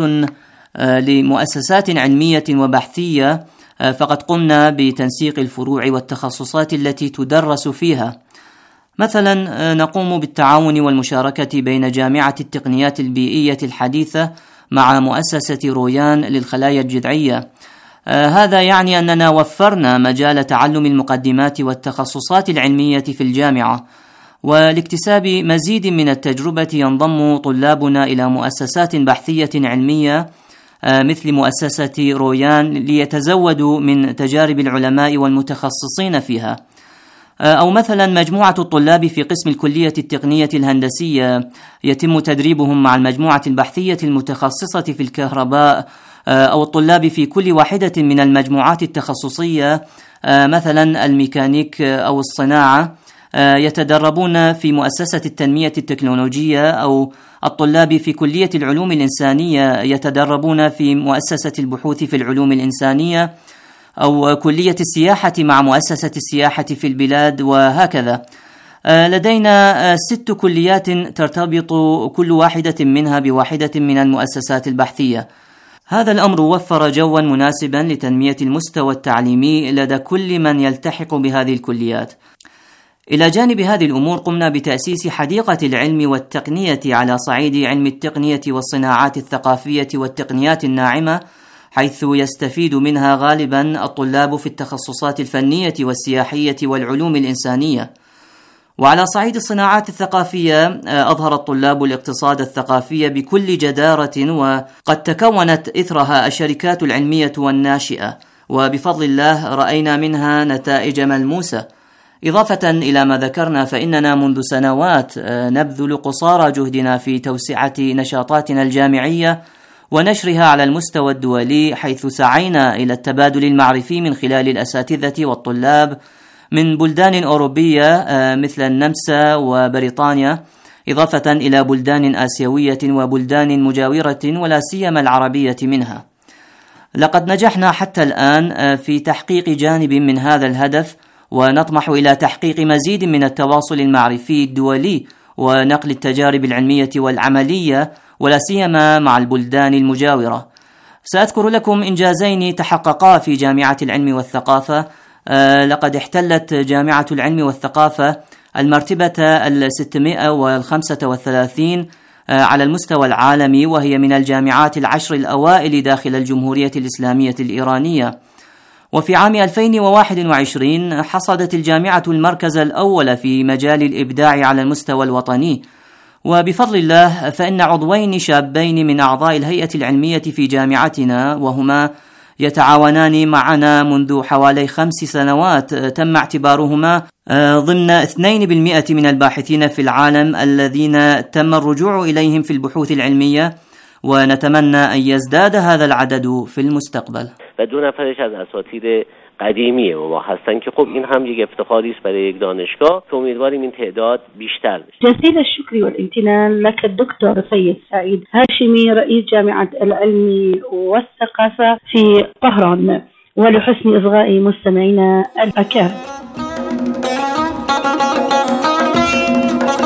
لمؤسسات علمية وبحثية فقد قمنا بتنسيق الفروع والتخصصات التي تدرس فيها. مثلا نقوم بالتعاون والمشاركة بين جامعة التقنيات البيئية الحديثة مع مؤسسة رويان للخلايا الجذعية. هذا يعني أننا وفرنا مجال تعلم المقدمات والتخصصات العلمية في الجامعة، ولاكتساب مزيد من التجربة ينضم طلابنا إلى مؤسسات بحثية علمية مثل مؤسسة رويان ليتزودوا من تجارب العلماء والمتخصصين فيها. أو مثلا مجموعة الطلاب في قسم الكلية التقنية الهندسية يتم تدريبهم مع المجموعة البحثية المتخصصة في الكهرباء، أو الطلاب في كل واحدة من المجموعات التخصصية مثلا الميكانيك أو الصناعة يتدربون في مؤسسة التنمية التكنولوجية، أو الطلاب في كلية العلوم الإنسانية يتدربون في مؤسسة البحوث في العلوم الإنسانية، أو كلية السياحة مع مؤسسة السياحة في البلاد، وهكذا. لدينا 6 كليات ترتبط كل واحدة منها بواحدة من المؤسسات البحثية. هذا الأمر وفر جوا مناسبا لتنمية المستوى التعليمي لدى كل من يلتحق بهذه الكليات. إلى جانب هذه الأمور قمنا بتأسيس حديقة العلم والتقنية على صعيد علم التقنية والصناعات الثقافية والتقنيات الناعمة، حيث يستفيد منها غالبا الطلاب في التخصصات الفنية والسياحية والعلوم الإنسانية. وعلى صعيد الصناعات الثقافية أظهر الطلاب الاقتصاد الثقافي بكل جدارة، وقد تكونت إثرها الشركات العلمية والناشئة، وبفضل الله رأينا منها نتائج ملموسة. إضافة إلى ما ذكرنا فإننا منذ سنوات نبذل قصارى جهدنا في توسعة نشاطاتنا الجامعية ونشرها على المستوى الدولي، حيث سعينا إلى التبادل المعرفي من خلال الأساتذة والطلاب من بلدان أوروبية مثل النمسا وبريطانيا، إضافة إلى بلدان آسيوية وبلدان مجاورة ولا سيما العربية منها. لقد نجحنا حتى الآن في تحقيق جانب من هذا الهدف، ونطمح إلى تحقيق مزيد من التواصل المعرفي الدولي ونقل التجارب العلمية والعملية ولا سيما مع البلدان المجاورة. سأذكر لكم إنجازين تحققا في جامعة العلم والثقافة. لقد احتلت جامعة العلم والثقافة المرتبة 635 على المستوى العالمي، وهي من الجامعات 10 الأوائل داخل الجمهورية الإسلامية الإيرانية. وفي عام 2021 حصدت الجامعة المركز الأول في مجال الإبداع على المستوى الوطني، وبفضل الله فإن عضوين شابين من أعضاء الهيئة العلمية في جامعتنا، وهما يتعاونان معنا منذ حوالي 5 سنوات، تم اعتبارهما ضمن 2% من الباحثين في العالم الذين تم الرجوع إليهم في البحوث العلمية، ونتمنى أن يزداد هذا العدد في المستقبل. و 2 نفرش از اساتید قدیمی ما هستن که خب این هم یک افتخاری است برای یک دانشگاه که امیدواریم این تعداد بیشتر بشه. جزيل الشكر والامتنان لك الدكتور سيد سعيد هاشمي رئيس جامعة العلم والثقافة في طهران، ولحسن إصغاء مستمعينا الأكارم.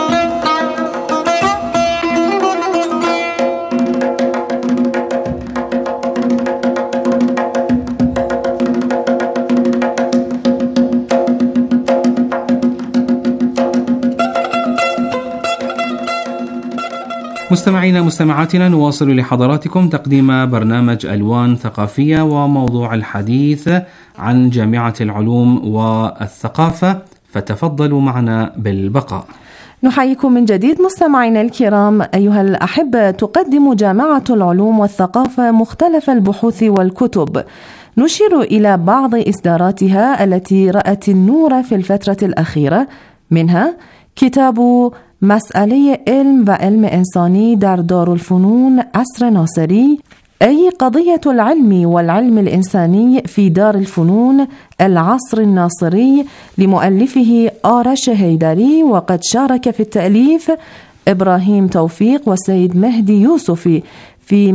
مستمعينا مستمعاتنا، نواصل لحضراتكم تقديم برنامج ألوان ثقافية، وموضوع الحديث عن جامعة العلوم والثقافة، فتفضلوا معنا بالبقاء. نحييكم من جديد مستمعينا الكرام. أيها الأحبة، تقدم جامعة العلوم والثقافة مختلف البحوث والكتب. نشير إلى بعض إصداراتها التي رأت النور في الفترة الأخيرة، منها كتاب مسئله علم و علم انسانی در دارالفنون عصر ناصری، أي قضية العلم والعلم الإنساني في دار الفنون العصر الناصري، لمؤلفه آرش هيدري، وقد شارك في التأليف إبراهيم توفيق والسيد مهدي يوسفي في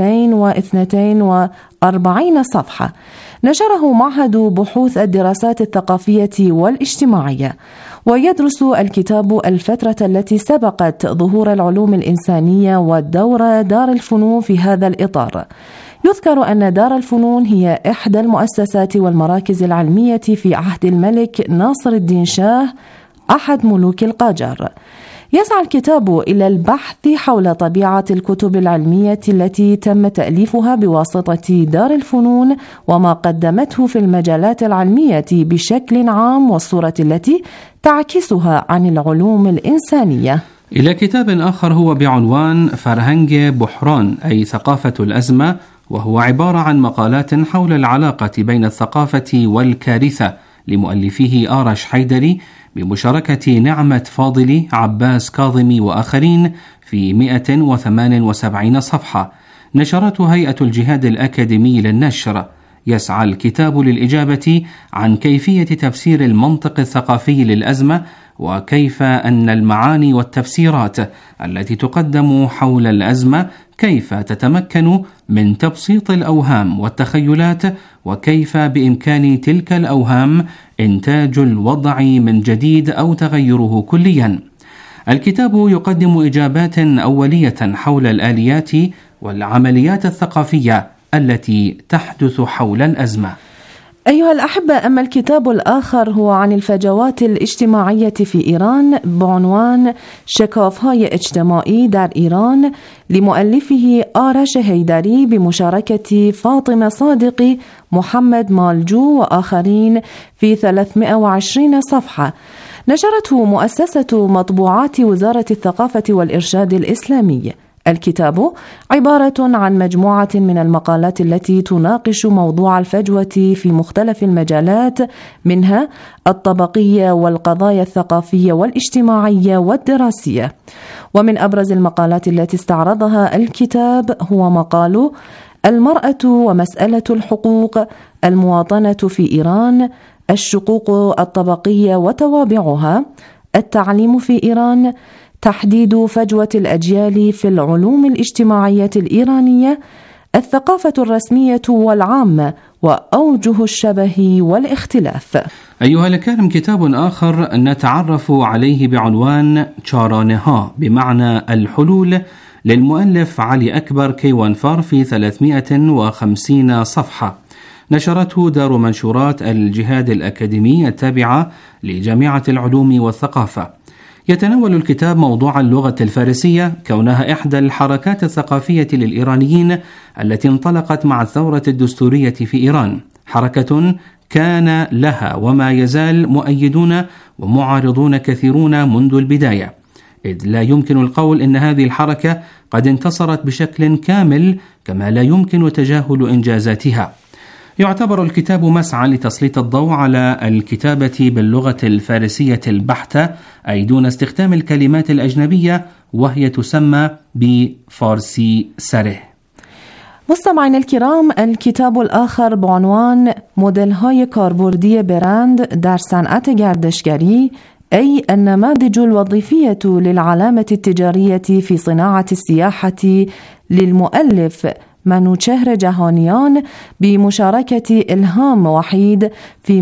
242 صفحة. نشره معهد بحوث الدراسات الثقافية والاجتماعية. ويدرس الكتاب الفترة التي سبقت ظهور العلوم الإنسانية والدور دار الفنون في هذا الإطار. يذكر أن دار الفنون هي إحدى المؤسسات والمراكز العلمية في عهد الملك ناصر الدين شاه أحد ملوك القاجار. يسعى الكتاب إلى البحث حول طبيعة الكتب العلمية التي تم تأليفها بواسطة دار الفنون، وما قدمته في المجالات العلمية بشكل عام، والصورة التي تعكسها عن العلوم الإنسانية. إلى كتاب آخر هو بعنوان فرهنگ بحران، أي ثقافة الأزمة، وهو عبارة عن مقالات حول العلاقة بين الثقافة والكارثة، لمؤلفيه آرش حيدري، بمشاركة نعمة فاضلي، عباس كاظمي وآخرين، في 178 صفحة. نشرته هيئة الجهاد الأكاديمي للنشر. يسعى الكتاب للإجابة عن كيفية تفسير المنطق الثقافي للأزمة، وكيف أن المعاني والتفسيرات التي تقدم حول الأزمة كيف تتمكن من تبسيط الأوهام والتخيلات، وكيف بإمكان تلك الأوهام إنتاج الوضع من جديد أو تغيره كليا. الكتاب يقدم إجابات أولية حول الآليات والعمليات الثقافية التي تحدث حول الأزمة. أيها الأحبة، أما الكتاب الآخر هو عن الفجوات الاجتماعية في إيران بعنوان شکاف‌های اجتماعی در ایران، لمؤلفه آرش هيدري بمشاركة فاطمة صادقي، محمد مالجو وآخرين، في 320 صفحة. نشرته مؤسسة مطبوعات وزارة الثقافة والإرشاد الإسلامي. الكتاب عبارة عن مجموعة من المقالات التي تناقش موضوع الفجوة في مختلف المجالات، منها الطبقية والقضايا الثقافية والاجتماعية والدراسية. ومن أبرز المقالات التي استعرضها الكتاب هو مقال المرأة ومسألة الحقوق، المواطنة في إيران، الشقوق الطبقية وتوابعها، التعليم في إيران، تحديد فجوة الأجيال في العلوم الاجتماعية الإيرانية، الثقافة الرسمية والعامة، وأوجه الشبه والاختلاف. أيها الكرام، كتاب آخر نتعرف عليه بعنوان چارانه‌ها، بمعنى الحلول، للمؤلف علي أكبر كيوانفار، في 350 صفحة. نشرته دار منشورات الجهاد الأكاديمي التابعة لجامعة العلوم والثقافة. يتناول الكتاب موضوع اللغة الفارسية، كونها إحدى الحركات الثقافية للإيرانيين التي انطلقت مع الثورة الدستورية في إيران، حركة كان لها وما يزال مؤيدون ومعارضون كثيرون منذ البداية، إذ لا يمكن القول إن هذه الحركة قد انتصرت بشكل كامل، كما لا يمكن تجاهل إنجازاتها. يعتبر الكتاب مسعى لتسليط الضوء على الكتابة باللغة الفارسية البحتة، أي دون استخدام الكلمات الأجنبية، وهي تسمى بفارسي سره. مستمعين الكرام، الكتاب الآخر بعنوان مدل‌های کاربردی برند در صنعت گردشگری، أي النماذج الوظيفية للعلامة التجارية في صناعة السياحة، للمؤلف منوچهر جهانیان، بمشاركة إلهام وحيد، في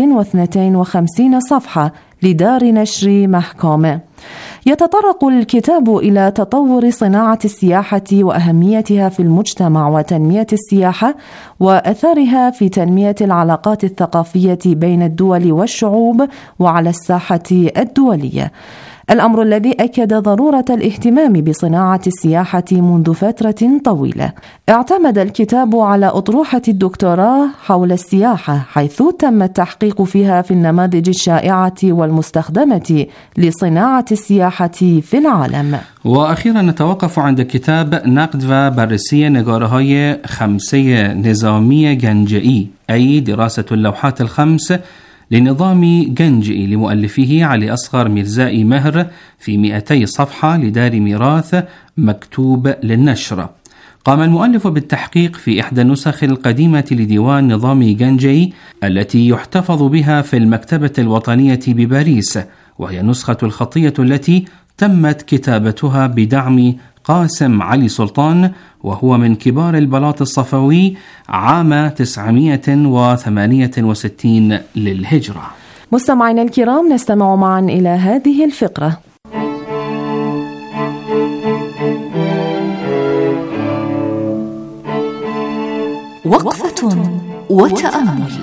152 صفحة، لدار نشر محكامة. يتطرق الكتاب إلى تطور صناعة السياحة وأهميتها في المجتمع، وتنمية السياحة وأثرها في تنمية العلاقات الثقافية بين الدول والشعوب وعلى الساحة الدولية. الأمر الذي أكد ضرورة الاهتمام بصناعة السياحة منذ فترة طويلة. اعتمد الكتاب على أطروحة الدكتوراه حول السياحة، حيث تم التحقيق فيها في النماذج الشائعة والمستخدمة لصناعة السياحة في العالم. وأخيرا نتوقف عند كتاب نقد و بررسی نگاره‌های خمسه نظامی گنجئی، أي دراسة اللوحات الخمس لنظام گنجئی لمؤلفه علي أصغر ميرزائي مهر في 200 صفحة لدار ميراث مكتوب للنشر. قام المؤلف بالتحقيق في إحدى النسخ القديمة لديوان نظام جنجي التي يحتفظ بها في المكتبة الوطنية بباريس، وهي النسخة الخطية التي تمت كتابتها بدعم قاسم علي سلطان، وهو من كبار البلاط الصفوي عام 968 للهجرة. مستمعينا الكرام، نستمع معا إلى هذه الفقرة. وقفة وتأمل.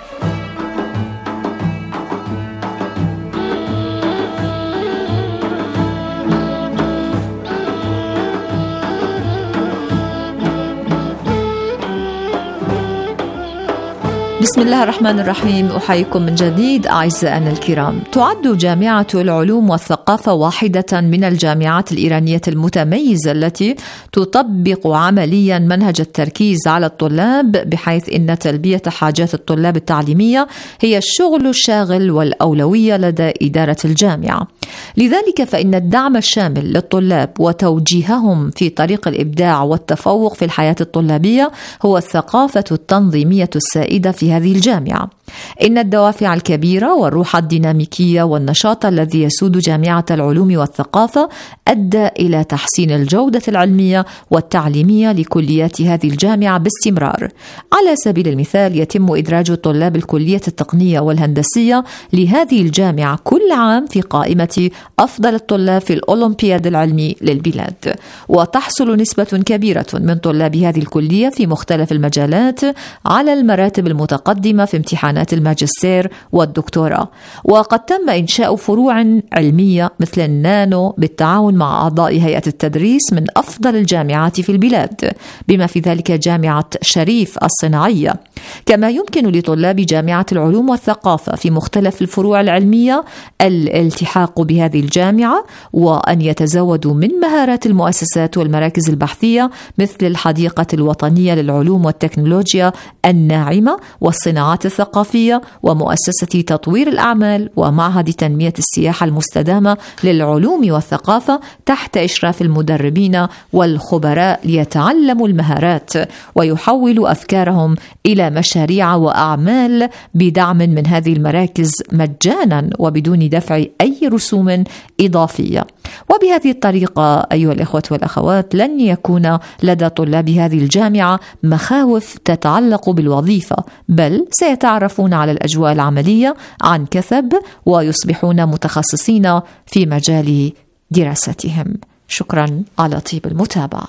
بسم الله الرحمن الرحيم، أحييكم من جديد أعزائنا الكرام. تعد جامعة العلوم والثقافة واحدة من الجامعات الإيرانية المتميزة التي تطبق عمليا منهج التركيز على الطلاب، بحيث إن تلبية حاجات الطلاب التعليمية هي الشغل الشاغل والأولوية لدى إدارة الجامعة. لذلك فإن الدعم الشامل للطلاب وتوجيههم في طريق الإبداع والتفوق في الحياة الطلابية هو الثقافة التنظيمية السائدة في هذه الجامعة. إن الدوافع الكبيرة والروح الديناميكية والنشاط الذي يسود جامعة العلوم والثقافة أدى إلى تحسين الجودة العلمية والتعليمية لكليات هذه الجامعة باستمرار. على سبيل المثال، يتم إدراج طلاب الكلية التقنية والهندسية لهذه الجامعة كل عام في قائمة أفضل الطلاب في الأولمبياد العلمي للبلاد، وتحصل نسبة كبيرة من طلاب هذه الكلية في مختلف المجالات على المراتب المتقدمة في امتحانات الماجستير والدكتوراه. وقد تم إنشاء فروع علمية مثل النانو بالتعاون مع أعضاء هيئة التدريس من أفضل الجامعات في البلاد، بما في ذلك جامعة شريف الصناعية. كما يمكن لطلاب جامعة العلوم والثقافة في مختلف الفروع العلمية الالتحاق بهذه الجامعة وأن يتزودوا من مهارات المؤسسات والمراكز البحثية مثل الحديقة الوطنية للعلوم والتكنولوجيا الناعمة والصناعات الثقافية ومؤسسة تطوير الأعمال ومعهد تنمية السياحة المستدامة للعلوم والثقافة تحت إشراف المدربين والخبراء ليتعلموا المهارات ويحولوا أفكارهم إلى مشاريع وأعمال بدعم من هذه المراكز مجانا وبدون دفع أي رسوم إضافية. وبهذه الطريقة أيها الإخوة والأخوات لن يكون لدى طلاب هذه الجامعة مخاوف تتعلق بالوظيفة، بل سيتعرفون على الأجواء العملية عن كثب ويصبحون متخصصين في مجال دراستهم. شكرا على طيب المتابعة.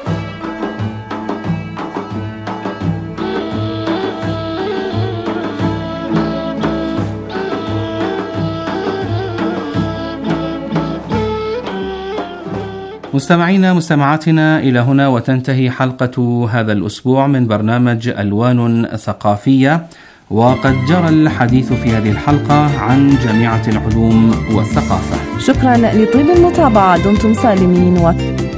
مستمعينا مستمعاتنا، إلى هنا وتنتهي حلقة هذا الأسبوع من برنامج ألوان ثقافية، وقد جرى الحديث في هذه الحلقة عن جامعة العلوم والثقافة. شكرا لطيب المتابعة، دمتم سالمين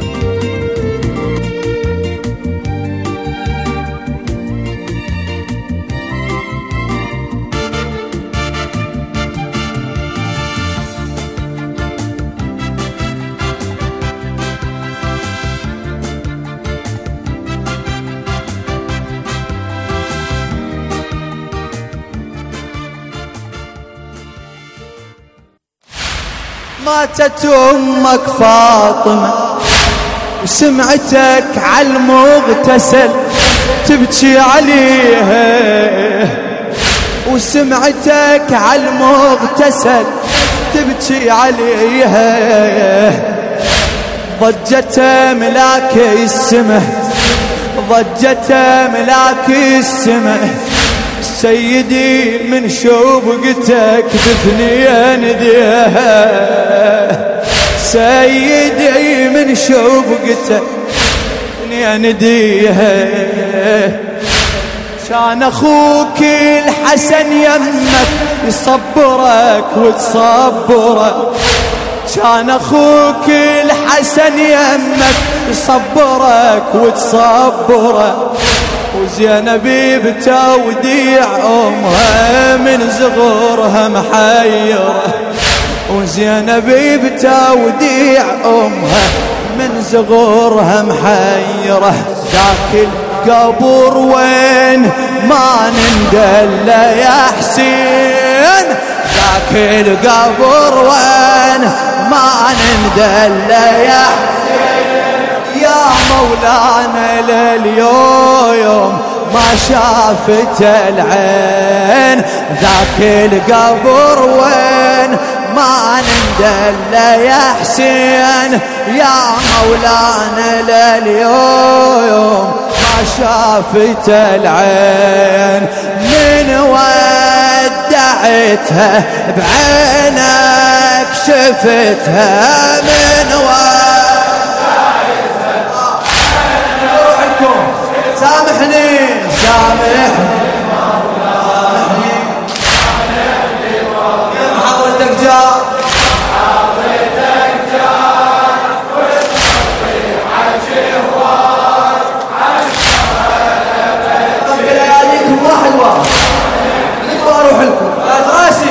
ماتت أمك فاطمة وسمعتك عالمغتسل تبكي عليها، وسمعتك عالمغتسل تبكي عليها. ضجت ملاك السمه، ضجت ملاك السمه، سيدي من شوبقتك بثنين ديها. سيدي من شوقته نديها، كان اخوك الحسن يمك يصبرك وتصبره، كان اخوك الحسن يمك يصبرك وتصبره، وزينب بتوديع امها من صغرها محيره، وزينب بتوديع امها من صغرها محيره. ذاك القبر وين ما نندل يا حسين، ذاك القبر وين ما نندل يا حسين، يا مولانا لليوم ما شافت العين، ذاك القبر وين ما نندل يا حسين، يا مولانا لليوم ما شافت العين. من ودعتها بعينك شفتها، من ودعتها بعينك سامحني سامحني حضرتك جار واروح لكم راسي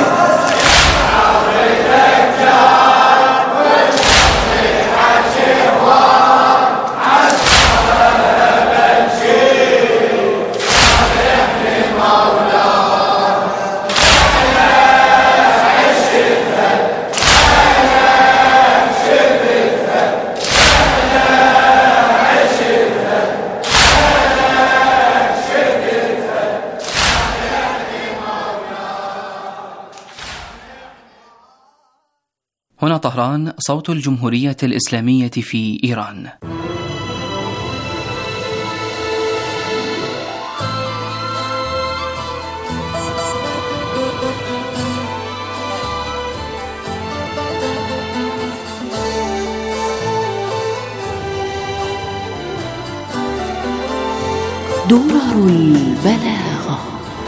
هنا طهران، صوت الجمهورية الإسلامية في إيران. درر البلاغة.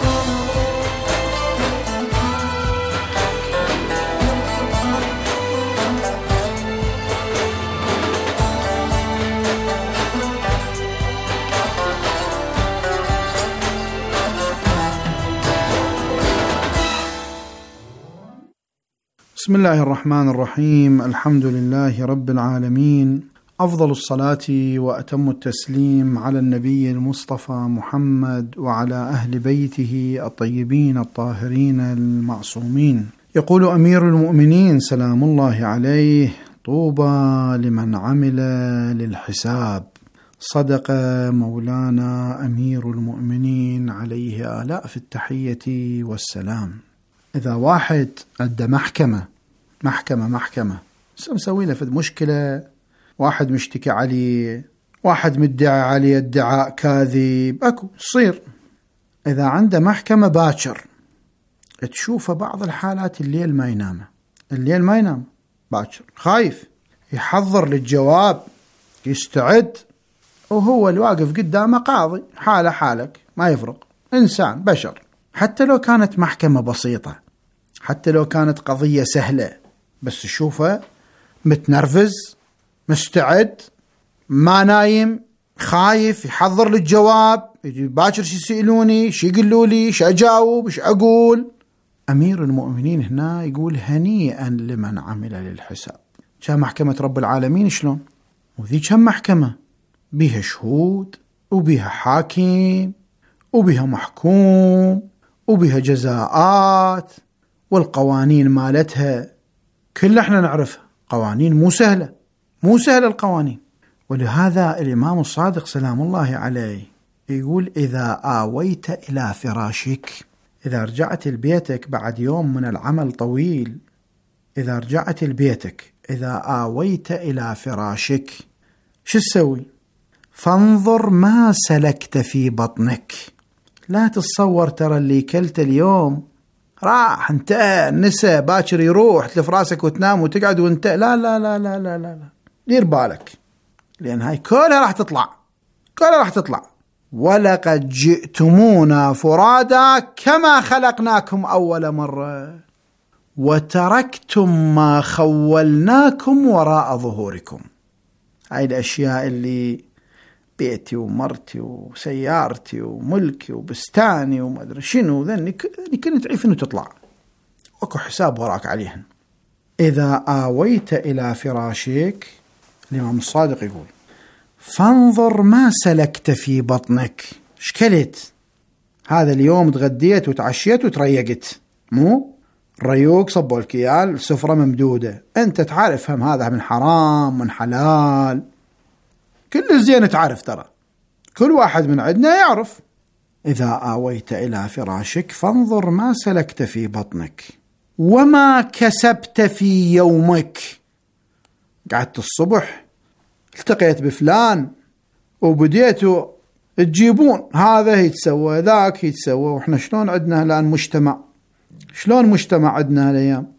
بسم الله الرحمن الرحيم. الحمد لله رب العالمين، أفضل الصلاة وأتم التسليم على النبي المصطفى محمد وعلى أهل بيته الطيبين الطاهرين المعصومين. يقول أمير المؤمنين سلام الله عليه: طوبى لمن عمل للحساب. صدق مولانا أمير المؤمنين عليه آلاف التحية والسلام. إذا واحد أدى محكمة مسوي له فد مشكلة، واحد مشتكي عليه، واحد مدعي عليه ادعاء كاذب، أكو تصير. إذا عنده محكمة باكر تشوفه بعض الحالات الليل ما ينام باكر، خايف يحضر للجواب، يستعد، وهو الواقف قدامه قاضي حالك ما يفرق، إنسان بشر. حتى لو كانت محكمة بسيطة، حتى لو كانت قضية سهلة، بس تشوفه متنرفز، مستعد، ما نايم، خايف، يحضر للجواب، باكر شو يسألوني، شو يقولوا لي، شو أجاوب، شو أقول. أمير المؤمنين هنا يقول: هنيئا لمن عمل للحساب. كان محكمة رب العالمين شلون؟ وذي كان محكمة بيها شهود، وبيها حاكم، وبيها محكوم، وبيها جزاءات، والقوانين مالتها كلها احنا نعرفها. قوانين مو سهلة القوانين. ولهذا الإمام الصادق سلام الله عليه يقول: إذا آويت إلى فراشك، إذا رجعت لبيتك بعد يوم من العمل طويل، إذا رجعت لبيتك، إذا آويت إلى فراشك، شو تسوي؟ فانظر ما سلكت في بطنك. لا تتصور ترى اللي كلت اليوم راح انتهى، النساء باكر يروح تلف راسك وتنام وتقعد وانت لا لا لا لا لا لا دير بالك، لأن هاي كلها راح تطلع. ولقد جئتمونا فرادا كما خلقناكم أول مرة وتركتم ما خولناكم وراء ظهوركم. هاي الأشياء اللي بيتي ومرتي وسيارتي وملكي وبستاني وما أدري شنو ذني كنت تعرف إنه تطلع، وكو حساب وراك عليهن. إذا آويت إلى فراشك، الإمام الصادق يقول فانظر ما سلكت في بطنك. شكلت هذا اليوم تغديت وتعشيت وتريقت، مو ريوق صبوا الكيال، السفرة ممدودة، أنت تعرف هم هذا من حرام من حلال، كل الزين تعرف، ترى كل واحد من عندنا يعرف. إذا آويت إلى فراشك فانظر ما سلكت في بطنك وما كسبت في يومك. قعدت الصبح التقيت بفلان وبديتوا تجيبون هذا يتسوى ذاك يتسوى، وإحنا شلون عندنا الآن مجتمع، شلون مجتمع عندنا الأيام؟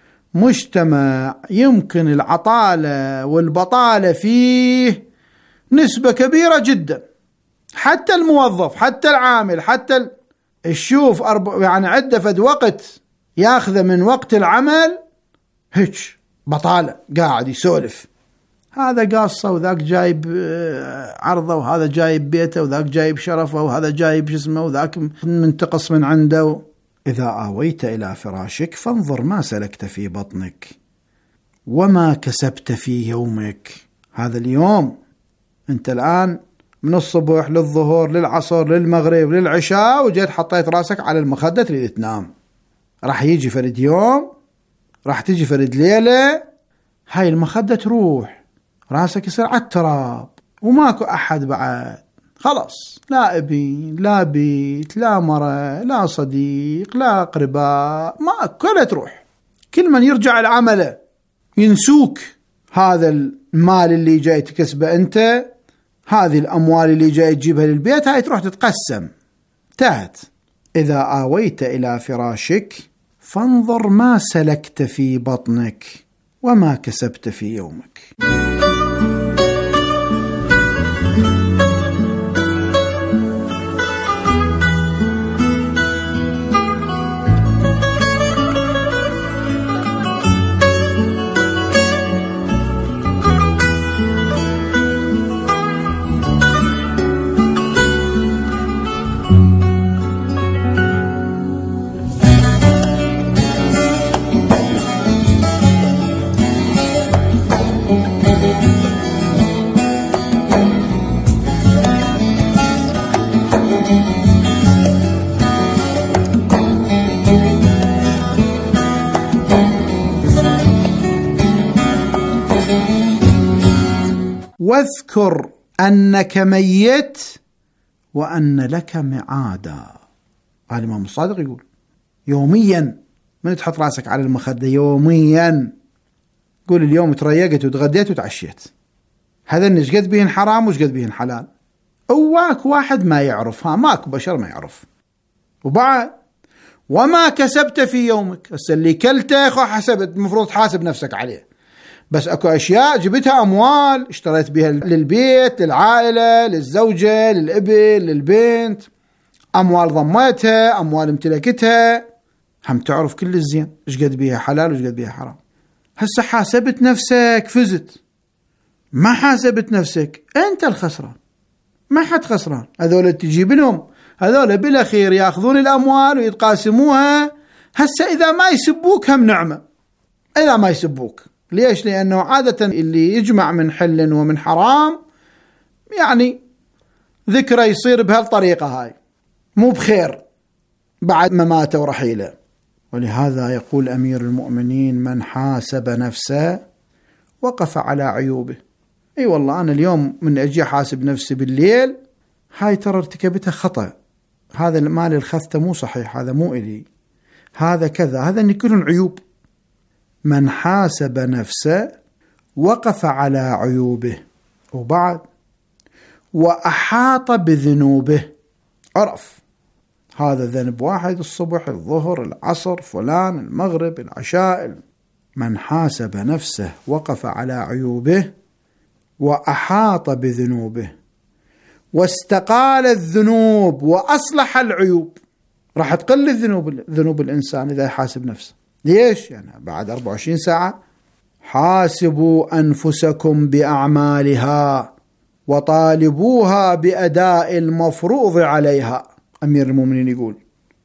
مجتمع يمكن العطالة والبطالة فيه نسبة كبيرة جدا، حتى الموظف حتى العامل حتى الشوف يعني عدة فد وقت ياخذ من وقت العمل هيك بطالة، قاعد يسولف، هذا قاصة وذاك جايب عرضه وهذا جايب بيته وذاك جايب شرفه وهذا جايب جسمه وذاك منتقص من عنده. إذا آويت إلى فراشك فانظر ما سلكت في بطنك وما كسبت في يومك. هذا اليوم أنت الآن من الصبح للظهر للعصر للمغرب للعشاء وجيت حطيت راسك على المخدة تريد تنام، راح يجي فرد يوم، راح تيجي فرد ليلة، هاي المخدة تروح، راسك يصير على التراب وماكو أحد بعد، خلاص لا أبي لا بيت لا مرة لا صديق لا أقرباء، ما كلها تروح. كل من يرجع العمل ينسوك هذا المال اللي جاي تكسبه أنت، هذه الأموال اللي جاي تجيبها للبيت هاي تروح تتقسم، انتهت. إذا آويت إلى فراشك فانظر ما سلكت في بطنك وما كسبت في يومك. واذكر أنك ميت وأن لك معادا. الإمام الصادق يقول يوميا من تحط راسك على المخدة يوميا قول اليوم تريقت وتغديت وتعشيت، هذا إيش قد بيهن حرام وش قد بيهن حلال، أواك واحد ما يعرف، ماك بشر ما يعرف. وبعد وما كسبت في يومك، بس اللي كلته حسبت، المفروض تحاسب نفسك عليه، بس اكو اشياء جبتها اموال اشتريت بها للبيت للعائله للزوجه للابن للبنت، اموال ضميتها اموال امتلكتها، هم تعرف كل الزين ايش قد بيها حلال وايش قد بيها حرام. هسه حاسبت نفسك فزت، ما حاسبت نفسك انت الخسران، ما حد خسران. هذول تجيب لهم، هذول بالاخير ياخذون الاموال ويتقاسموها. هسه اذا ما يسبوك هم نعمه، اذا ما يسبوك ليش؟ لأنه عادة اللي يجمع من حل ومن حرام يعني ذكره يصير بهالطريقة هاي، مو بخير بعد ما مات ورحيله. ولهذا يقول أمير المؤمنين من حاسب نفسه وقف على عيوبه. أي والله أنا اليوم من أجي حاسب نفسي بالليل، هاي ترى ارتكبتها خطأ، هذا المال الخذته مو صحيح، هذا مو إلي، هذا كذا، هذا إن كلهم عيوب. من حاسب نفسه وقف على عيوبه، وبعد وأحاط بذنوبه، عرف هذا ذنب واحد، الصبح، الظهر، العصر، فلان، المغرب، العشاء. من حاسب نفسه وقف على عيوبه وأحاط بذنوبه واستقال الذنوب وأصلح العيوب، راح تقل ذنوب الإنسان إذا يحاسب نفسه. ليش؟ يعني بعد 24 ساعة حاسبوا أنفسكم بأعمالها وطالبوها بأداء المفروض عليها. أمير المؤمنين يقول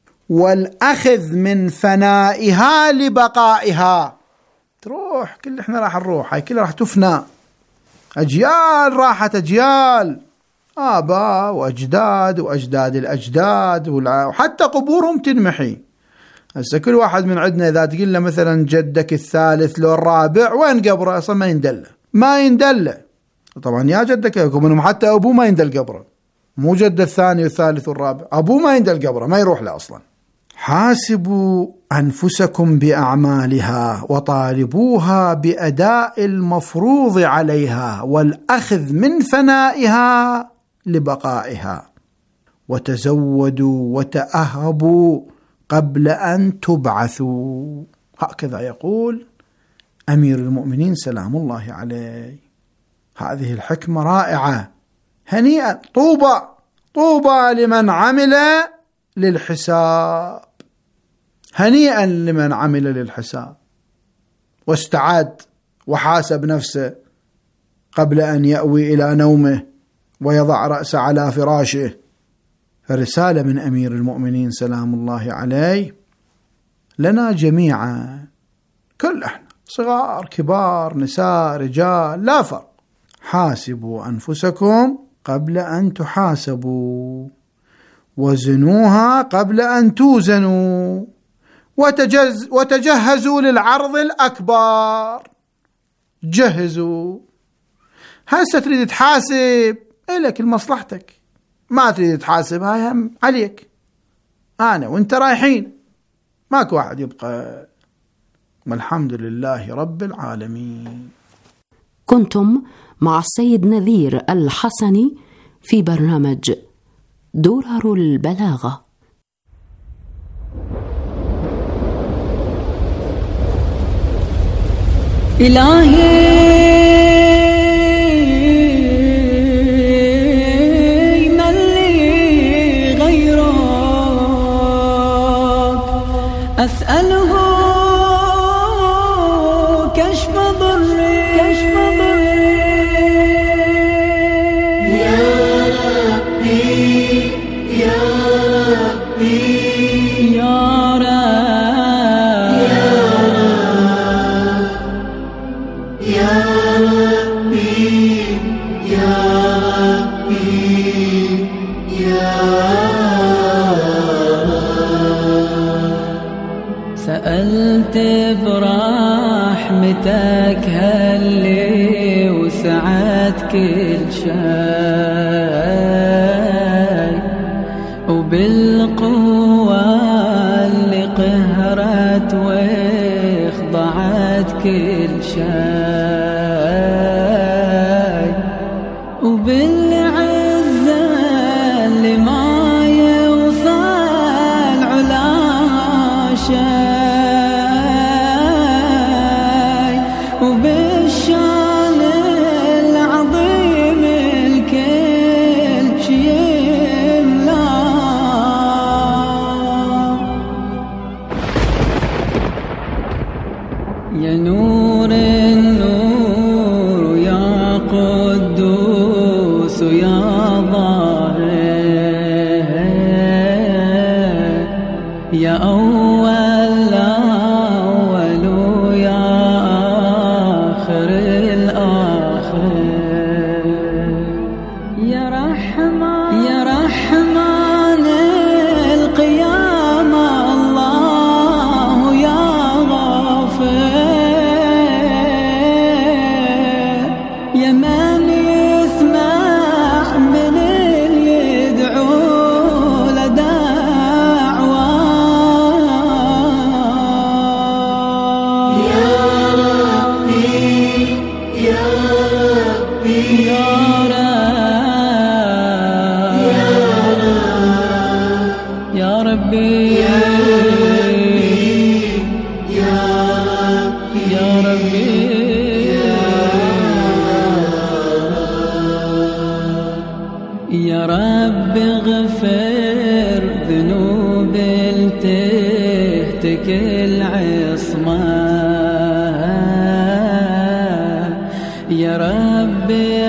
والأخذ من فنائها لبقائها. تروح، كل احنا راح نروح، هاي كلها راح تفنى. أجيال راحت، أجيال، آباء وأجداد وأجداد الأجداد، وحتى قبورهم تنمحي. هسه كل واحد من عندنا إذا تقول له مثلا جدك الثالث لو الرابع، وين قبره؟ أصلا ما يندل. طبعا يا جدك منهم حتى أبوه ما يندل قبره، مو جد الثاني والثالث والرابع، أبوه ما يندل قبره، ما يروح له أصلا. حاسبوا أنفسكم بأعمالها وطالبوها بأداء المفروض عليها والأخذ من فنائها لبقائها، وتزودوا وتأهبوا قبل أن تبعثوا. هكذا يقول أمير المؤمنين سلام الله عليه. هذه الحكمة رائعة. هنيئا، طوبى لمن عمل للحساب. هنيئا لمن عمل للحساب واستعد وحاسب نفسه قبل أن يأوي إلى نومه ويضع رأسه على فراشه. فرسالة من أمير المؤمنين سلام الله عليه لنا جميعا، كل احنا صغار كبار نساء رجال لا فرق. حاسبوا أنفسكم قبل أن تحاسبوا، وزنوها قبل أن توزنوا، وتجهزوا للعرض الأكبر. جهزوا. هسه تريد تحاسب إلك لمصلحتك، ما تريد تحاسب هاي هم عليك. أنا وانت رايحين، ماكو واحد يبقى. والحمد لله رب العالمين. كنتم مع السيد نذير الحسني في برنامج درر البلاغة. إلهي من لي غيرك أسأله كشف ضري يا ربي يا ربي يا رب يا ربي يا ربي يا رب. سألت برحمتك هاللي وسعت كل شيء، وبالقوة اللي قهرت واخضعت كل شيء، وبالعزة اللي ما يوصل علا شيء، وبالشان العظيم الكل شي يملا. يا نور النور يا قدوس يا ظاهر، يا أول الأول ويا آخر الآخر، يا رحمن القيامة الله يا غافر، يا من يسمع من اللي يدعو لدعواه، ربي يا ربي يا رب اغفر ذنوب تهتك العصمة يا رب